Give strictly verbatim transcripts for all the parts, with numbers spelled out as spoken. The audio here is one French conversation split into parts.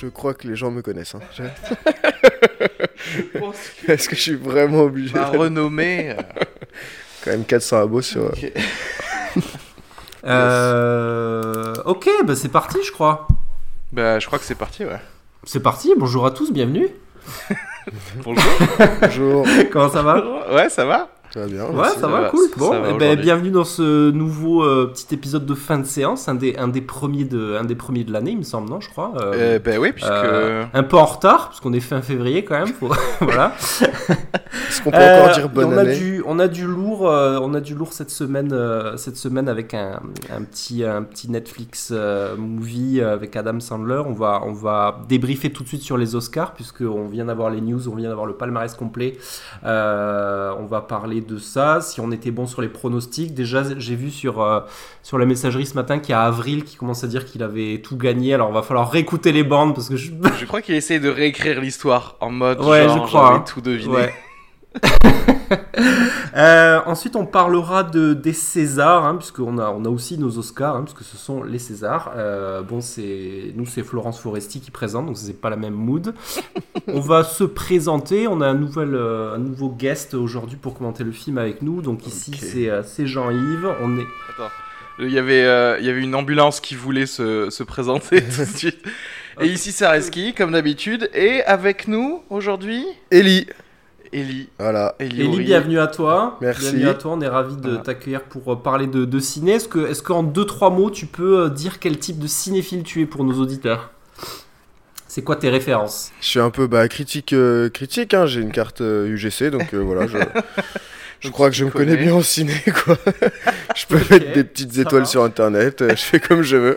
je crois que les gens me connaissent. Hein. Je... je pense que... Est-ce que je suis vraiment obligé Ma renommée... Euh... Quand même quatre cents abos sur... Okay. euh... Ok, bah c'est parti, je crois. Bah, je crois que c'est parti, ouais. C'est parti, bonjour à tous, bienvenue. Bonjour. Bonjour. Comment ça va ? Ouais, ça va. Ça va bien. Ouais, merci. ça va, va, cool. ça Bon, va eh ben, bienvenue dans ce nouveau euh, petit épisode de fin de séance, un des, un des, premiers, de, un des premiers de l'année, il me semble, non, je crois. Euh, euh, bah oui, puisque... Euh, un peu en retard, parce qu'on est fin février quand même. Faut... voilà. Est-ce qu'on peut encore Euh, dire bonne on a année du, on a du lourd, euh, on a du lourd cette semaine, euh, cette semaine avec un, un petit, un petit Netflix euh, movie avec Adam Sandler. On va, on va débriefer tout de suite sur les Oscars puisque on vient d'avoir les news, on vient d'avoir le palmarès complet. Euh, on va parler de ça. Si on était bon sur les pronostics, déjà j'ai vu sur euh, sur la messagerie ce matin qu'il y a Avril qui commence à dire qu'il avait tout gagné. Alors on va falloir réécouter les bandes parce que je, je crois qu'il essaye de réécrire l'histoire en mode ouais, genre je crois, j'avais hein. tout deviné. Ouais. euh, ensuite on parlera de, des Césars hein, puisqu'on a, on a aussi nos Oscars hein, puisque ce sont les Césars euh, bon c'est, nous c'est Florence Foresti qui présente donc c'est pas la même mood. On va se présenter, on a un, nouvel, euh, un nouveau guest aujourd'hui pour commenter le film avec nous donc ici okay. c'est, euh, c'est Jean-Yves on est... Attends. Il y, avait, euh, il y avait une ambulance qui voulait se, se présenter tout de suite et ici c'est Reski comme d'habitude et avec nous aujourd'hui Ellie. Ellie. Voilà. Ellie, Ellie bienvenue à toi. Merci. Bienvenue à toi, on est ravis de voilà. t'accueillir pour parler de, de ciné. Est-ce, que, est-ce qu'en deux trois mots, tu peux dire quel type de cinéphile tu es pour nos auditeurs ? C'est quoi tes références ? Je suis un peu bah, critique, euh, critique hein. J'ai une carte euh, U G C, donc euh, voilà, je, je crois que je me connais bien en ciné, quoi. Je peux okay, mettre des petites étoiles va. sur Internet, euh, je fais comme je veux.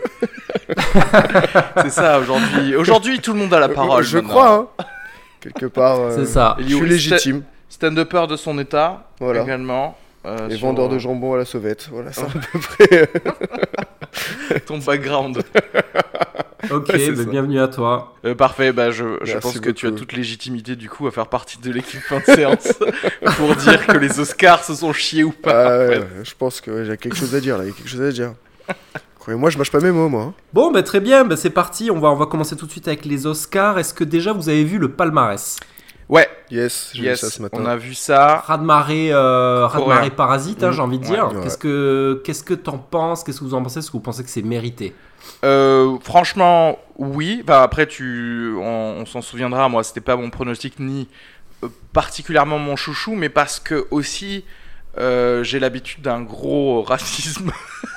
C'est ça, aujourd'hui. Aujourd'hui, tout le monde a la parole. Je maintenant. crois, hein. Quelque part, euh, c'est ça. je suis légitime. Stand-upper de son état, voilà. également. Euh, Et sur... vendeur de jambon à la sauvette. Voilà, c'est à peu près. Ton background. Ok, ouais, bah, bienvenue à toi. Euh, parfait, bah, je, je pense que beaucoup. Tu as toute légitimité du coup à faire partie de l'équipe fin de séance pour dire que les Oscars se sont chiés ou pas. Ah, en fait. ouais, je pense que ouais, j'ai quelque chose à dire là, il y a quelque chose à dire. Moi, je mâche pas mes mots, moi. Bon, bah, très bien, bah, c'est parti. On va, on va commencer tout de suite avec les Oscars. Est-ce que déjà vous avez vu le palmarès ? Ouais. Yes, j'ai yes, vu ça ce matin. On a vu ça. Raz-de-marée, euh, raz-de-marée parasite, hein, mmh. j'ai envie de dire. Ouais, qu'est-ce ouais. que, qu'est-ce que t'en penses ? Qu'est-ce que vous en pensez ? Est-ce que vous pensez que c'est mérité ? Euh, franchement, oui. Bah, après, tu, on, on s'en souviendra. Moi, c'était pas mon pronostic ni euh, particulièrement mon chouchou, mais parce que aussi. Euh, j'ai l'habitude d'un gros racisme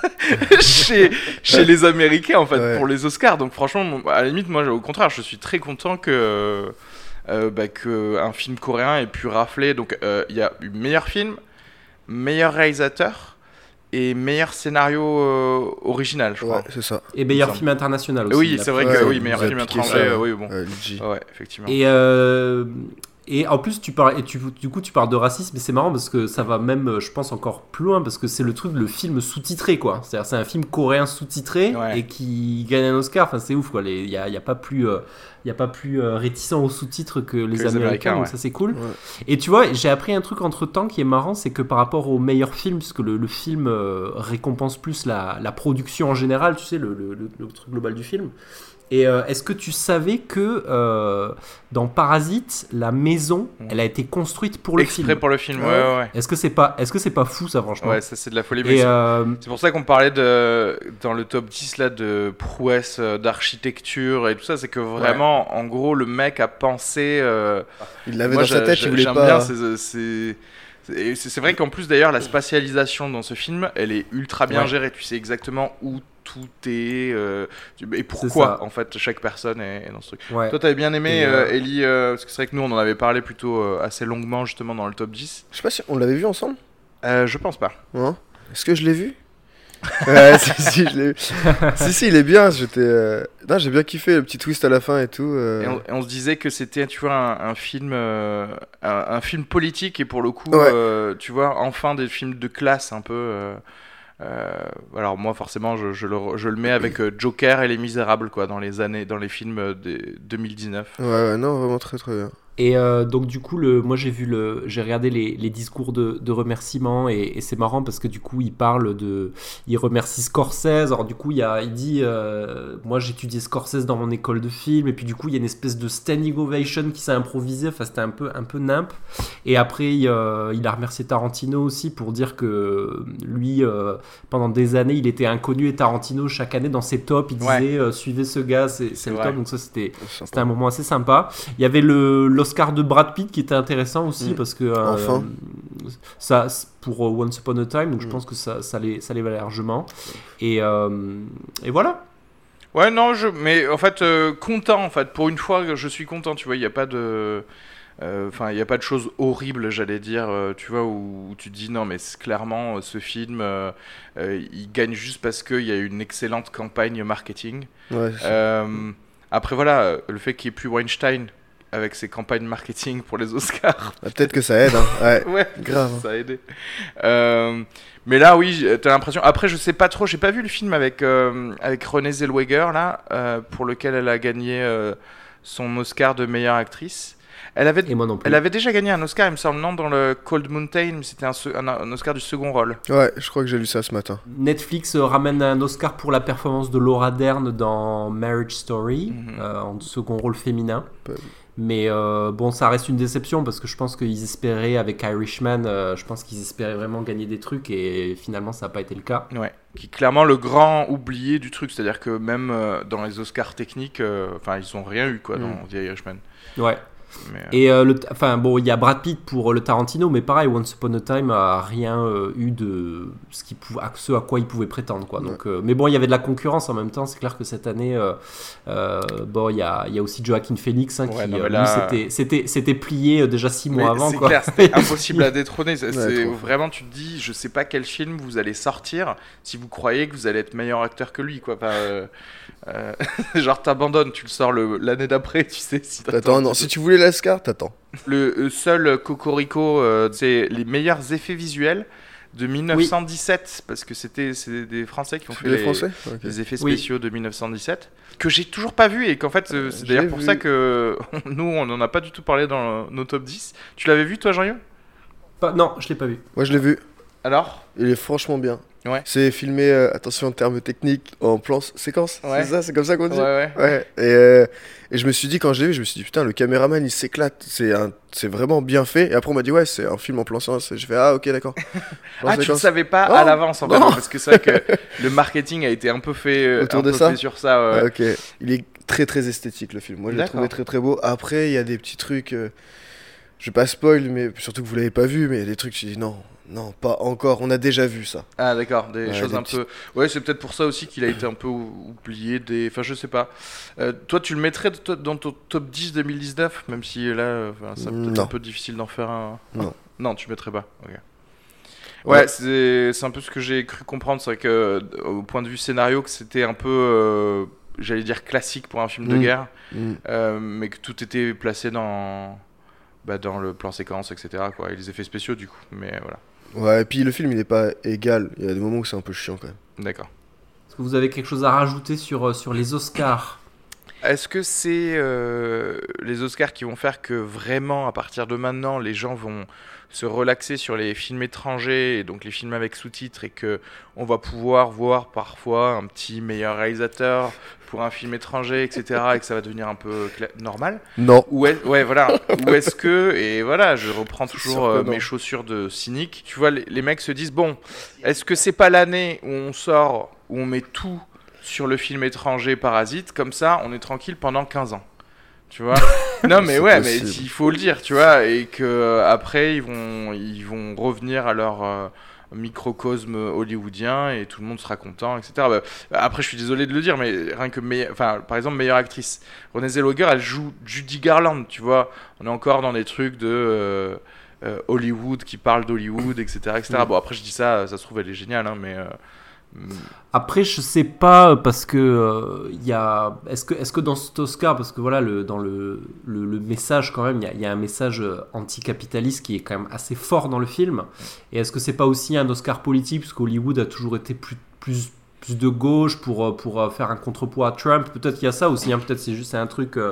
chez, chez les Américains en fait ouais. pour les Oscars, donc franchement à la limite moi au contraire je suis très content que euh, bah, qu'un film coréen ait pu rafler. Donc il euh, y a eu meilleur film, meilleur réalisateur et meilleur scénario euh, original, je crois. Ouais, c'est ça. Et meilleur film international aussi. Oui, c'est vrai ouais, que ouais, oui, meilleur film international. Euh, oui, bon. Euh, ouais, effectivement. Et euh... Et en plus, tu parles, et tu, du coup, tu parles de racisme, et c'est marrant parce que ça va même, je pense, encore plus loin parce que c'est le truc, le film sous-titré, quoi. C'est-à-dire, c'est un film coréen sous-titré ouais. et qui gagne un Oscar. Enfin, c'est ouf, quoi. Il n'y a, y a pas plus, euh, y a pas plus euh, réticent aux sous-titres que les, que les Américains, Américains, donc ouais. ça, c'est cool. Ouais. Et tu vois, j'ai appris un truc entre-temps qui est marrant, c'est que par rapport au meilleur film, puisque le, le film euh, récompense plus la, la production en général, tu sais, le, le, le, le truc global du film. Et euh, est-ce que tu savais que euh, dans Parasite, la maison, elle a été construite pour le Exprès film. pour le film, ouais, ouais. ouais. Est-ce que c'est pas, est-ce que c'est pas fou ça, franchement ? Ouais, ça c'est de la folie. Et c'est, euh... c'est pour ça qu'on parlait de dans le top dix là de prouesse d'architecture et tout ça, c'est que vraiment, ouais. en gros, le mec a pensé. Euh... Il l'avait Moi, dans sa tête, il voulait j'aime pas. Bien, c'est, c'est... C'est, c'est vrai qu'en plus d'ailleurs, la spatialisation dans ce film, elle est ultra bien ouais. gérée. Tu sais exactement où tout est euh, et pourquoi en fait chaque personne est, est dans ce truc. Ouais. Toi t'avais bien aimé euh, euh, Ellie euh, parce que c'est vrai que nous on en avait parlé plutôt euh, assez longuement justement dans le top dix. Je sais pas si on l'avait vu ensemble. Euh, je pense pas. Hein Est-ce que je l'ai vu? Ouais, si, si, je l'ai vu. si, si, il est bien. J'étais, euh... non, j'ai bien kiffé le petit twist à la fin et tout. Euh... Et, on, et on se disait que c'était, tu vois, un, un film, euh, un, un film politique et pour le coup, ouais. euh, tu vois, enfin des films de classe un peu. Euh... Euh, alors moi forcément je, je, le, je le mets avec euh, Joker et Les Misérables quoi dans les années dans les films de deux mille dix-neuf. Ouais, ouais non vraiment très très bien. Et euh, donc du coup, le, moi j'ai vu le, j'ai regardé les, les discours de, de remerciement et, et c'est marrant parce que du coup il parle de, il remercie Scorsese. Alors du coup il, y a, il dit, euh, moi j'ai étudié Scorsese dans mon école de film et puis du coup il y a une espèce de standing ovation qui s'est improvisé. Enfin c'était un peu, un peu nimp. Et après il, euh, il a remercié Tarantino aussi pour dire que lui euh, pendant des années il était inconnu et Tarantino chaque année dans ses tops il disait Ouais. euh, suivez ce gars, c'est, c'est, c'est le vrai. top. Donc ça c'était, Sympa. c'était un moment assez sympa. Il y avait le l'Oscar de Brad Pitt qui était intéressant aussi mmh. parce que euh, Enfin. ça pour Once Upon a Time, donc mmh. je pense que ça ça les ça les valait largement et euh, et voilà. Ouais non je mais en fait euh, content en fait pour une fois je suis content tu vois il y a pas de enfin euh, il y a pas de choses horribles j'allais dire euh, tu vois où, où tu te dis non mais c'est, clairement euh, ce film euh, euh, il gagne juste parce qu'il y a une excellente campagne marketing. Ouais, euh, après voilà le fait qu'il n'y ait plus Weinstein avec ses campagnes marketing pour les Oscars. Ah, peut-être que ça aide, hein. Ouais, ouais, grave. Ça a aidé. Euh, mais là, oui, t'as l'impression. Après, je sais pas trop. J'ai pas vu le film avec euh, avec Renée Zellweger là, euh, pour lequel elle a gagné euh, son Oscar de meilleure actrice. Elle avait, Et moi non plus. Elle avait déjà gagné un Oscar, il me semble, non, dans le Cold Mountain, mais c'était un, un, un Oscar du second rôle. Ouais, je crois que j'ai lu ça ce matin. Netflix euh, ramène un Oscar pour la performance de Laura Dern dans Marriage Story, mm-hmm. euh, en second rôle féminin. Pas... Mais euh, bon, ça reste une déception parce que je pense qu'ils espéraient, avec Irishman, euh, je pense qu'ils espéraient vraiment gagner des trucs et finalement ça n'a pas été le cas. Ouais, qui est clairement le grand oublié du truc, c'est-à-dire que même euh, dans les Oscars techniques, enfin euh, ils n'ont rien eu quoi mm. dans The Irishman. Ouais. Mais euh... Et euh, le, enfin bon, il y a Brad Pitt pour le Tarantino, mais pareil, Once Upon a Time a rien euh, eu de ce, qui pou- à, ce à quoi il pouvait prétendre, quoi. Ouais. Donc, euh, mais bon, il y avait de la concurrence en même temps. C'est clair que cette année, euh, euh, bon, il y a, il y a aussi Joaquin Phoenix hein, ouais, qui, non, euh, là... lui, c'était, c'était, c'était plié déjà six mois mais avant. C'est quoi. clair, c'était impossible à détrôner. C'est, ouais, c'est vraiment, tu te dis, je sais pas quel film vous allez sortir si vous croyez que vous allez être meilleur acteur que lui, quoi. Enfin, euh, euh, genre t'abandonnes, tu le sors le, l'année d'après, tu sais. Si t'attends, non, si tu voulais l'Oscar, t'attends. Le seul Cocorico, euh, c'est les meilleurs effets visuels de dix-neuf cent dix-sept, oui. Parce que c'était c'est des Français qui ont c'est fait les, les, Français okay. les effets spéciaux oui. de dix-neuf cent dix-sept, que j'ai toujours pas vu et qu'en fait, euh, c'est d'ailleurs pour vu. ça que nous, on n'en a pas du tout parlé dans nos top dix. Tu l'avais vu, toi, Jean-Yves ? Pas, Non, je l'ai pas vu. Moi, je l'ai vu. Alors ? Il est franchement bien. Ouais. C'est filmé, euh, attention en termes techniques, en plan séquence, ouais. c'est ça, c'est comme ça qu'on dit. Ouais, ouais. ouais. Et, euh, et je me suis dit, quand je l'ai vu, je me suis dit, putain, le caméraman il s'éclate, c'est, un, c'est vraiment bien fait. Et après, on m'a dit, ouais, c'est un film en plan séquence. Et je fais, ah, ok, d'accord. ah, tu ne savais pas oh, à l'avance en fait, parce que c'est vrai que le marketing a été un peu fait, autour un de peu ça fait sur ça. Ouais. Ah, ok, il est très très esthétique le film. Moi, je l'ai trouvé très très beau. Après, il y a des petits trucs, euh, je vais pas spoil, mais surtout que vous l'avez pas vu, mais il y a des trucs, je dis non. Non, pas encore. On a déjà vu ça. Ah d'accord, des ouais, choses des un petites... peu. Ouais, c'est peut-être pour ça aussi qu'il a été un peu oublié. Des... Enfin, je sais pas. Euh, toi, tu le mettrais dans ton top dix deux mille dix-neuf, même si là, enfin, c'est peut-être non. un peu difficile d'en faire un. Non. Non, tu mettrais pas. Ok. Ouais, ouais. C'est... c'est un peu ce que j'ai cru comprendre, c'est vrai que au point de vue scénario, que c'était un peu, euh, j'allais dire classique pour un film mmh. de guerre, mmh. euh, mais que tout était placé dans, bah, dans le plan séquence, et cetera. Quoi, et les effets spéciaux du coup, mais voilà. Ouais, et puis le film il est pas égal, il y a des moments où c'est un peu chiant quand même. D'accord. Est-ce que vous avez quelque chose à rajouter sur, sur les Oscars ? Est-ce que c'est euh, les Oscars qui vont faire que vraiment à partir de maintenant les gens vont se relaxer sur les films étrangers et donc les films avec sous-titres et que on va pouvoir voir parfois un petit meilleur réalisateur pour un film étranger, et cetera et que ça va devenir un peu cla- normal ? Non. Ou est, ouais, voilà. Ou est-ce que, et voilà, je reprends toujours euh, mes chaussures de cynique, tu vois, les, les mecs se disent, bon, est-ce que c'est pas l'année où on sort, où on met tout sur le film étranger Parasite, comme ça, on est tranquille pendant quinze ans ? Tu vois ? Non mais ouais, possible. Mais il faut le dire, tu vois, et que euh, après ils vont ils vont revenir à leur euh, microcosme hollywoodien et tout le monde sera content, et cetera. Bah, après, je suis désolé de le dire, mais rien que meille... enfin, par exemple, meilleure actrice, Renée Zellweger, elle joue Judy Garland, tu vois. On est encore dans des trucs de euh, euh, Hollywood qui parle d'Hollywood, et cetera, et cetera. Mmh. Bon, après, je dis ça, ça se trouve, elle est géniale, hein, mais. Euh, Après, je sais pas parce que il euh, y a. Est-ce que est-ce que dans cet Oscar, parce que voilà, le dans le le, le message quand même, il y a, y a un message anticapitaliste qui est quand même assez fort dans le film. Et est-ce que c'est pas aussi un Oscar politique, parce qu'Hollywood a toujours été plus plus plus de gauche pour pour faire un contrepoids à Trump. Peut-être qu'il y a ça aussi. Hein, peut-être c'est juste c'est un truc. Euh,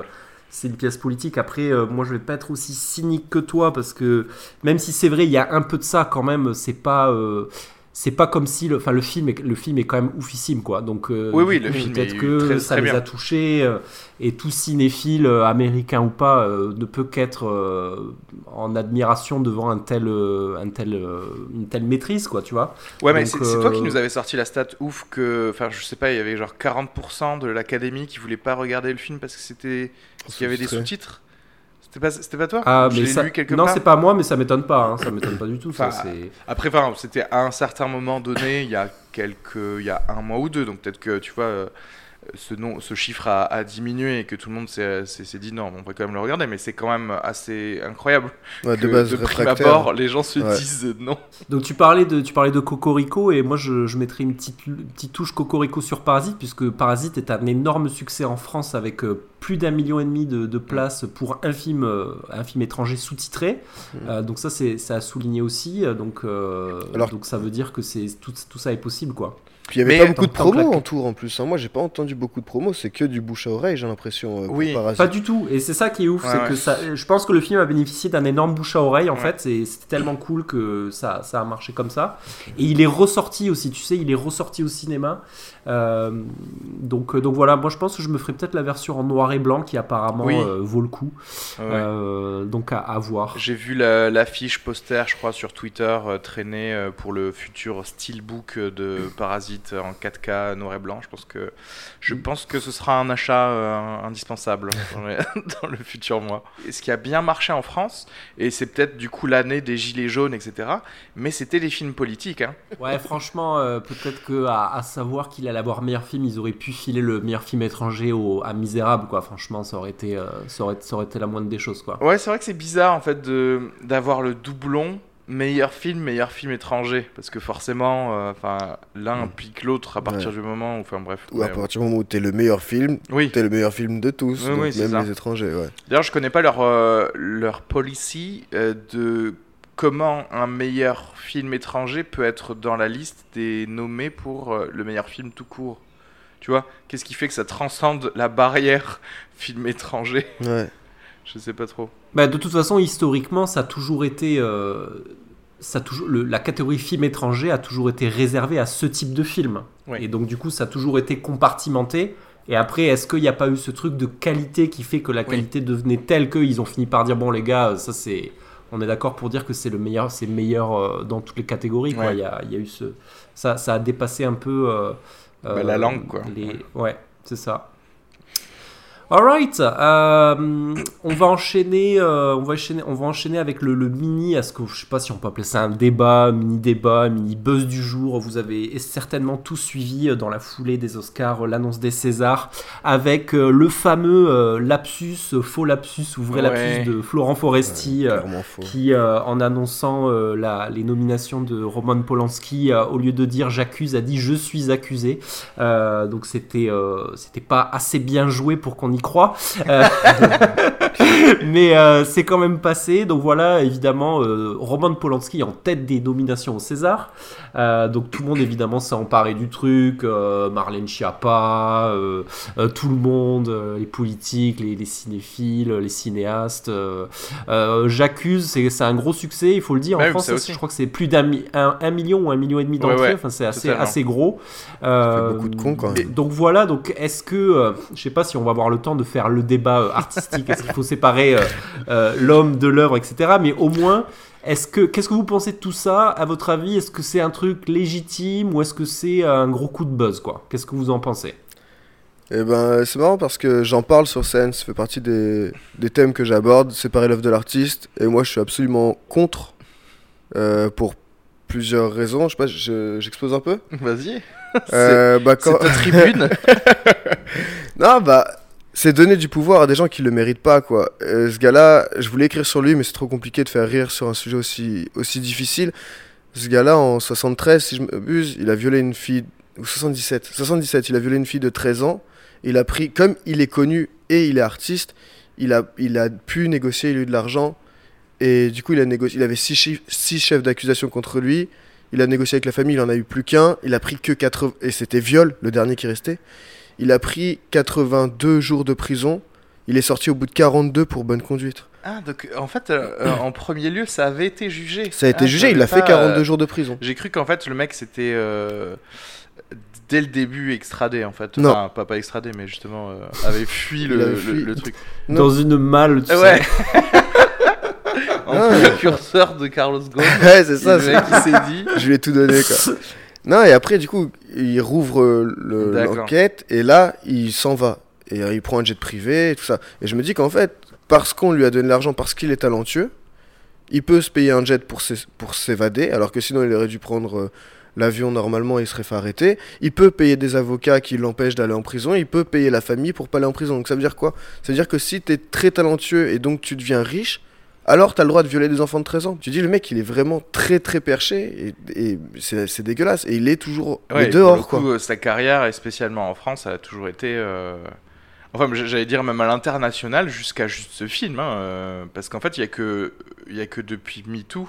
c'est une pièce politique. Après, euh, moi, je vais pas être aussi cynique que toi parce que même si c'est vrai, il y a un peu de ça quand même. C'est pas, euh, c'est pas comme si, le, enfin, le film, est, le film est quand même oufissime, quoi. Donc, euh, oui, oui, coup, le film peut-être est que très, ça très les bien. a touchés euh, et tout cinéphile, euh, américain ou pas, euh, ne peut qu'être euh, en admiration devant un tel, euh, un tel, euh, une telle maîtrise, quoi. Tu vois. Ouais, mais Donc, c'est, c'est toi qui euh, nous avais sorti la stat ouf que, enfin, je sais pas, il y avait genre quarante pour cent de l'académie qui voulait pas regarder le film parce que c'était, parce qu'il y avait des sous-titres. C'était pas, c'était pas toi? Ah, Je mais l'ai ça... lu quelque non, part. c'est pas moi, mais ça m'étonne pas. Hein. Ça m'étonne pas du tout. Enfin, ça, c'est... Après, enfin, c'était à un certain moment donné, il y a quelques, il y a un mois ou deux, donc peut-être que tu vois, euh, ce nom, ce chiffre a, a diminué et que tout le monde s'est, s'est, s'est dit non, on va quand même le regarder, mais c'est quand même assez incroyable. Ouais, que de base, de prime réfractaire. abord, les gens se Ouais. disent non. Donc tu parlais de, tu parlais de Cocorico et moi je, je mettrais une petite, une petite touche Cocorico sur Parasite puisque Parasite est un énorme succès en France avec euh, plus d'un million et demi de, de places pour un film, euh, un film étranger sous-titré. Mmh. Euh, donc ça c'est, ça a souligné aussi. Donc, euh, Alors... donc ça veut dire que c'est, tout, tout ça est possible quoi. Puis il n'y avait Mais pas beaucoup de tant que la- promos en tour en plus. Hein. Moi, j'ai pas entendu beaucoup de promos. C'est que du bouche à oreille, j'ai l'impression. Euh, pour Oui. Parasite. Pas du tout. Et c'est ça qui est ouf, Ouais, c'est ouais. que ça, je pense que le film a bénéficié d'un énorme bouche à oreille en Ouais. fait. C'est, c'était tellement cool que ça, ça a marché comme ça. Et il est ressorti aussi, tu sais, il est ressorti au cinéma. Euh, donc, donc voilà, moi je pense que je me ferai peut-être la version en noir et blanc qui apparemment Oui. euh, vaut le coup. Ouais. Euh, donc à, à voir. J'ai vu la, l'affiche poster, je crois, sur Twitter euh, traîner euh, pour le futur steelbook euh, de Parasite en quatre K noir et blanc. Je pense que je pense que ce sera un achat euh, indispensable dans, les- dans le futur mois. Et ce qui a bien marché en France, et c'est peut-être du coup l'année des gilets jaunes, et cetera. Mais c'était des films politiques. Hein. Ouais, franchement, euh, peut-être que à, à savoir qu'il allait avoir meilleur film, ils auraient pu filer le meilleur film étranger au, à Misérable, quoi. Franchement, ça aurait été, euh, ça aurait, ça aurait été la moindre des choses, quoi. Ouais, c'est vrai que c'est bizarre en fait de d'avoir le doublon meilleur film, meilleur film étranger, parce que forcément, enfin, euh, l'un implique l'autre à partir Ouais. du moment où, enfin bref. Ou à ouais, partir du moment où t'es le meilleur film, Oui. t'es le meilleur film de tous. Oui, donc oui, c'est même ça. les étrangers, ouais. D'ailleurs, je connais pas leur euh, leur policy euh, de comment un meilleur film étranger peut être dans la liste des nommés pour euh, le meilleur film tout court. Tu vois, qu'est-ce qui fait que ça transcende la barrière film étranger? Ouais. Je sais pas trop. Bah, de toute façon, historiquement, ça a toujours été. Euh, ça a toujours, le- la catégorie film étranger a toujours été réservée à ce type de film. Oui. Et donc, du coup, ça a toujours été compartimenté. Et après, est-ce qu'il n'y a pas eu ce truc de qualité qui fait que la Oui. qualité devenait telle qu'ils ont fini par dire bon, les gars, ça c'est. On est d'accord pour dire que c'est le meilleur, c'est meilleur euh, dans toutes les catégories. Quoi. Ouais. Il y a, il y a eu ce. Ça, ça a dépassé un peu. Euh, Bah, la langue, quoi. les- Ouais, c'est ça. Alright, euh, on va enchaîner, euh, on va enchaîner, on va enchaîner avec le, le mini. Est-ce que je sais pas si on peut appeler ça un débat, mini débat, mini buzz du jour. Vous avez certainement tous suivi euh, dans la foulée des Oscars euh, l'annonce des Césars avec euh, le fameux euh, lapsus, euh, faux lapsus ou vrai Ouais. lapsus de Florent Foresti. Ouais, euh, clairement faux. qui, euh, en annonçant euh, la, les nominations de Roman Polanski, euh, au lieu de dire j'accuse, a dit je suis accusé. Euh, donc c'était, euh, c'était pas assez bien joué pour qu'on y croit. Euh, mais euh, c'est quand même passé. Donc voilà, évidemment, euh, Roman Polanski en tête des nominations au César. Euh, donc tout le monde évidemment s'est emparé du truc. Euh, Marlène Schiappa, euh, euh, tout le monde, euh, les politiques, les, les cinéphiles, les cinéastes. Euh, euh, J'accuse, c'est, c'est un gros succès, il faut le dire. En Ouais, France, ça c'est- aussi. je crois que c'est plus d'un mi- un, un million ou un million et demi d'entrées. Ouais, ouais, enfin, c'est assez, totalement. assez gros. Ça Euh, fait beaucoup de cons quand même. donc voilà, donc est-ce que, euh, je sais pas si on va avoir le temps de faire le débat euh, artistique, est-ce qu'il faut séparer euh, euh, l'homme de l'œuvre, et cetera. Mais au moins, est-ce que, qu'est-ce que vous pensez de tout ça? À votre avis, est-ce que c'est un truc légitime ou est-ce que c'est un gros coup de buzz, quoi? Qu'est-ce que vous en pensez? Eh ben, c'est marrant parce que j'en parle sur scène, ça fait partie des, des thèmes que j'aborde, séparer l'œuvre de l'artiste, et moi je suis absolument contre, euh, pour plusieurs raisons. Je sais pas, je- j'expose un peu. Vas-y. Euh, bah, quand- C'est ta tribune. Non, bah, c'est donner du pouvoir à des gens qui le méritent pas, quoi. Euh, ce gars-là, je voulais écrire sur lui, mais c'est trop compliqué de faire rire sur un sujet aussi, aussi difficile. Ce gars-là, en soixante-treize, si je m'abuse, il a violé une fille, ou soixante-dix-sept, soixante-dix-sept, il a violé une fille de treize ans. Il a pris, comme il est connu et il est artiste, il a, il a pu négocier, il a eu de l'argent. Et du coup, il a négocié, il avait six, chefs- six chefs d'accusation contre lui. Il a négocié avec la famille, il en a eu plus qu'un. Il a pris que quatre-vingts, et c'était viol, le dernier qui restait. Il a pris quatre-vingt-deux jours de prison. Il est sorti au bout de quarante-deux pour bonne conduite. Ah, donc en fait, euh, euh, en premier lieu, ça avait été jugé. Ça a été ah, jugé, il a fait quarante-deux euh... jours de prison. J'ai cru qu'en fait, le mec, c'était euh, dès le début extradé, en fait. Non. Enfin, pas, pas extradé, mais justement, euh, avait fui, le, avait fui. Le, le truc. Non. Dans une malle, tu ouais. sais. En ah, précurseur de Carlos Ghosn. Ouais, c'est ça. Le mec qui s'est dit. Je lui ai tout donné, quoi. Non, et après, du coup, il rouvre le, l'enquête, et là, il s'en va. Et euh, il prend un jet privé, et tout ça. Et je me dis qu'en fait, parce qu'on lui a donné l'argent, parce qu'il est talentueux, il peut se payer un jet pour, s'é- pour s'évader, alors que sinon, il aurait dû prendre euh, l'avion normalement et il serait fait arrêter. Il peut payer des avocats qui l'empêchent d'aller en prison, il peut payer la famille pour pas aller en prison. Donc ça veut dire quoi ? Ça veut dire que si t'es très talentueux et donc tu deviens riche, alors t'as le droit de violer des enfants de treize ans. Tu dis, le mec, il est vraiment très très perché, et, et c'est, c'est dégueulasse. Et il est toujours ouais, dehors, pour le coup, quoi. Sa carrière, et spécialement en France, a toujours été... Euh... Enfin, j'allais dire même à l'international, jusqu'à juste ce film. Hein, euh, parce qu'en fait, il n'y a, a que depuis MeToo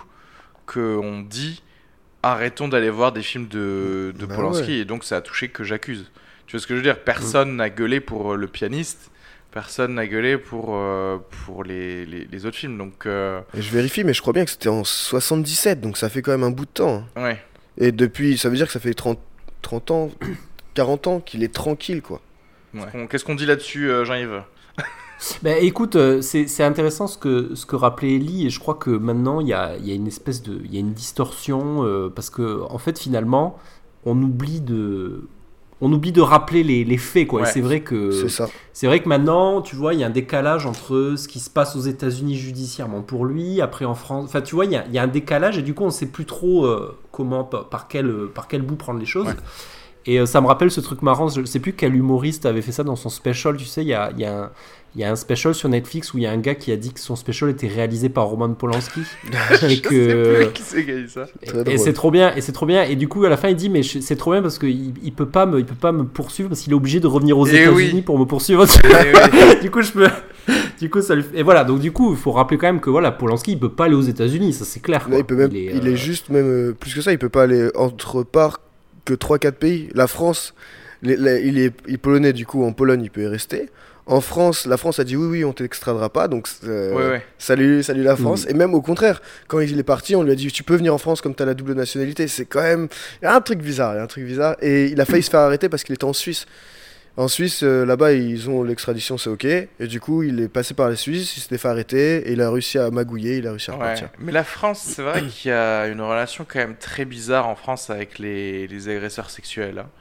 qu'on dit arrêtons d'aller voir des films de, de bah Polanski. Ouais. Et donc, ça a touché que J'accuse. Tu vois ce que je veux dire ? Personne n'a gueulé pour Le Pianiste. Personne n'a gueulé pour, euh, pour les, les, les autres films. Donc, euh... Et je vérifie, mais je crois bien que c'était en soixante-dix-sept. Donc, ça fait quand même un bout de temps. Hein. Ouais. Et depuis, ça veut dire que ça fait trente, trente ans, quarante ans qu'il est tranquille, quoi. Ouais. Qu'est-ce qu'on dit là-dessus, euh, Jean-Yves ? Ben, écoute, euh, c'est, c'est intéressant ce que, ce que rappelait Elie, et je crois que maintenant il y a, y a une espèce de, il y a une distorsion, euh, parce que en fait finalement on oublie de, on oublie de rappeler les, les faits, quoi. Ouais, et c'est vrai que c'est ça. C'est vrai que maintenant, tu vois, il y a un décalage entre ce qui se passe aux États-Unis judiciairement pour lui, après en France. Enfin, tu vois, il y a, il y a un décalage, et du coup on ne sait plus trop euh, comment, par quel, par quel bout prendre les choses. Ouais. Et euh, ça me rappelle ce truc marrant, je ne sais plus quel humoriste avait fait ça dans son special, tu sais, il y a, y, a un, y a un special sur Netflix où il y a un gars qui a dit que son special était réalisé par Roman Polanski. et que, je sais plus qui c'est qui a dit ça. Et, et c'est trop bien, et c'est trop bien, et du coup à la fin il dit mais c'est trop bien parce qu'il il peut pas me, il peut pas me poursuivre parce qu'il est obligé de revenir aux et États-Unis oui. pour me poursuivre. Oui. Du coup je peux... Du coup, ça lui... Et voilà, donc du coup, il faut rappeler quand même que voilà, Polanski, il peut pas aller aux États-Unis, ça c'est clair. Quoi. Là, il peut même, il, est, il euh... est juste même euh, plus que ça, il peut pas aller entre part que trois quatre pays. La France, les, les, il, est, il est polonais, du coup en Pologne il peut y rester. En France, la France a dit oui oui on t'extradera pas, donc euh, ouais, ouais. salut salut la France. Mmh. Et même au contraire, quand il est parti, on lui a dit tu peux venir en France comme t'as la double nationalité. C'est quand même, il y a un truc bizarre, il y a un truc bizarre. Et il a failli se faire arrêter parce qu'il était en Suisse. En Suisse, euh, là-bas, ils ont l'extradition, c'est ok. Et du coup, il est passé par la Suisse, il s'était fait arrêter, et il a réussi à magouiller, il a réussi à repartir. Ouais. Mais la France, c'est vrai qu'il y a une relation quand même très bizarre en France avec les, les agresseurs sexuels. Hein.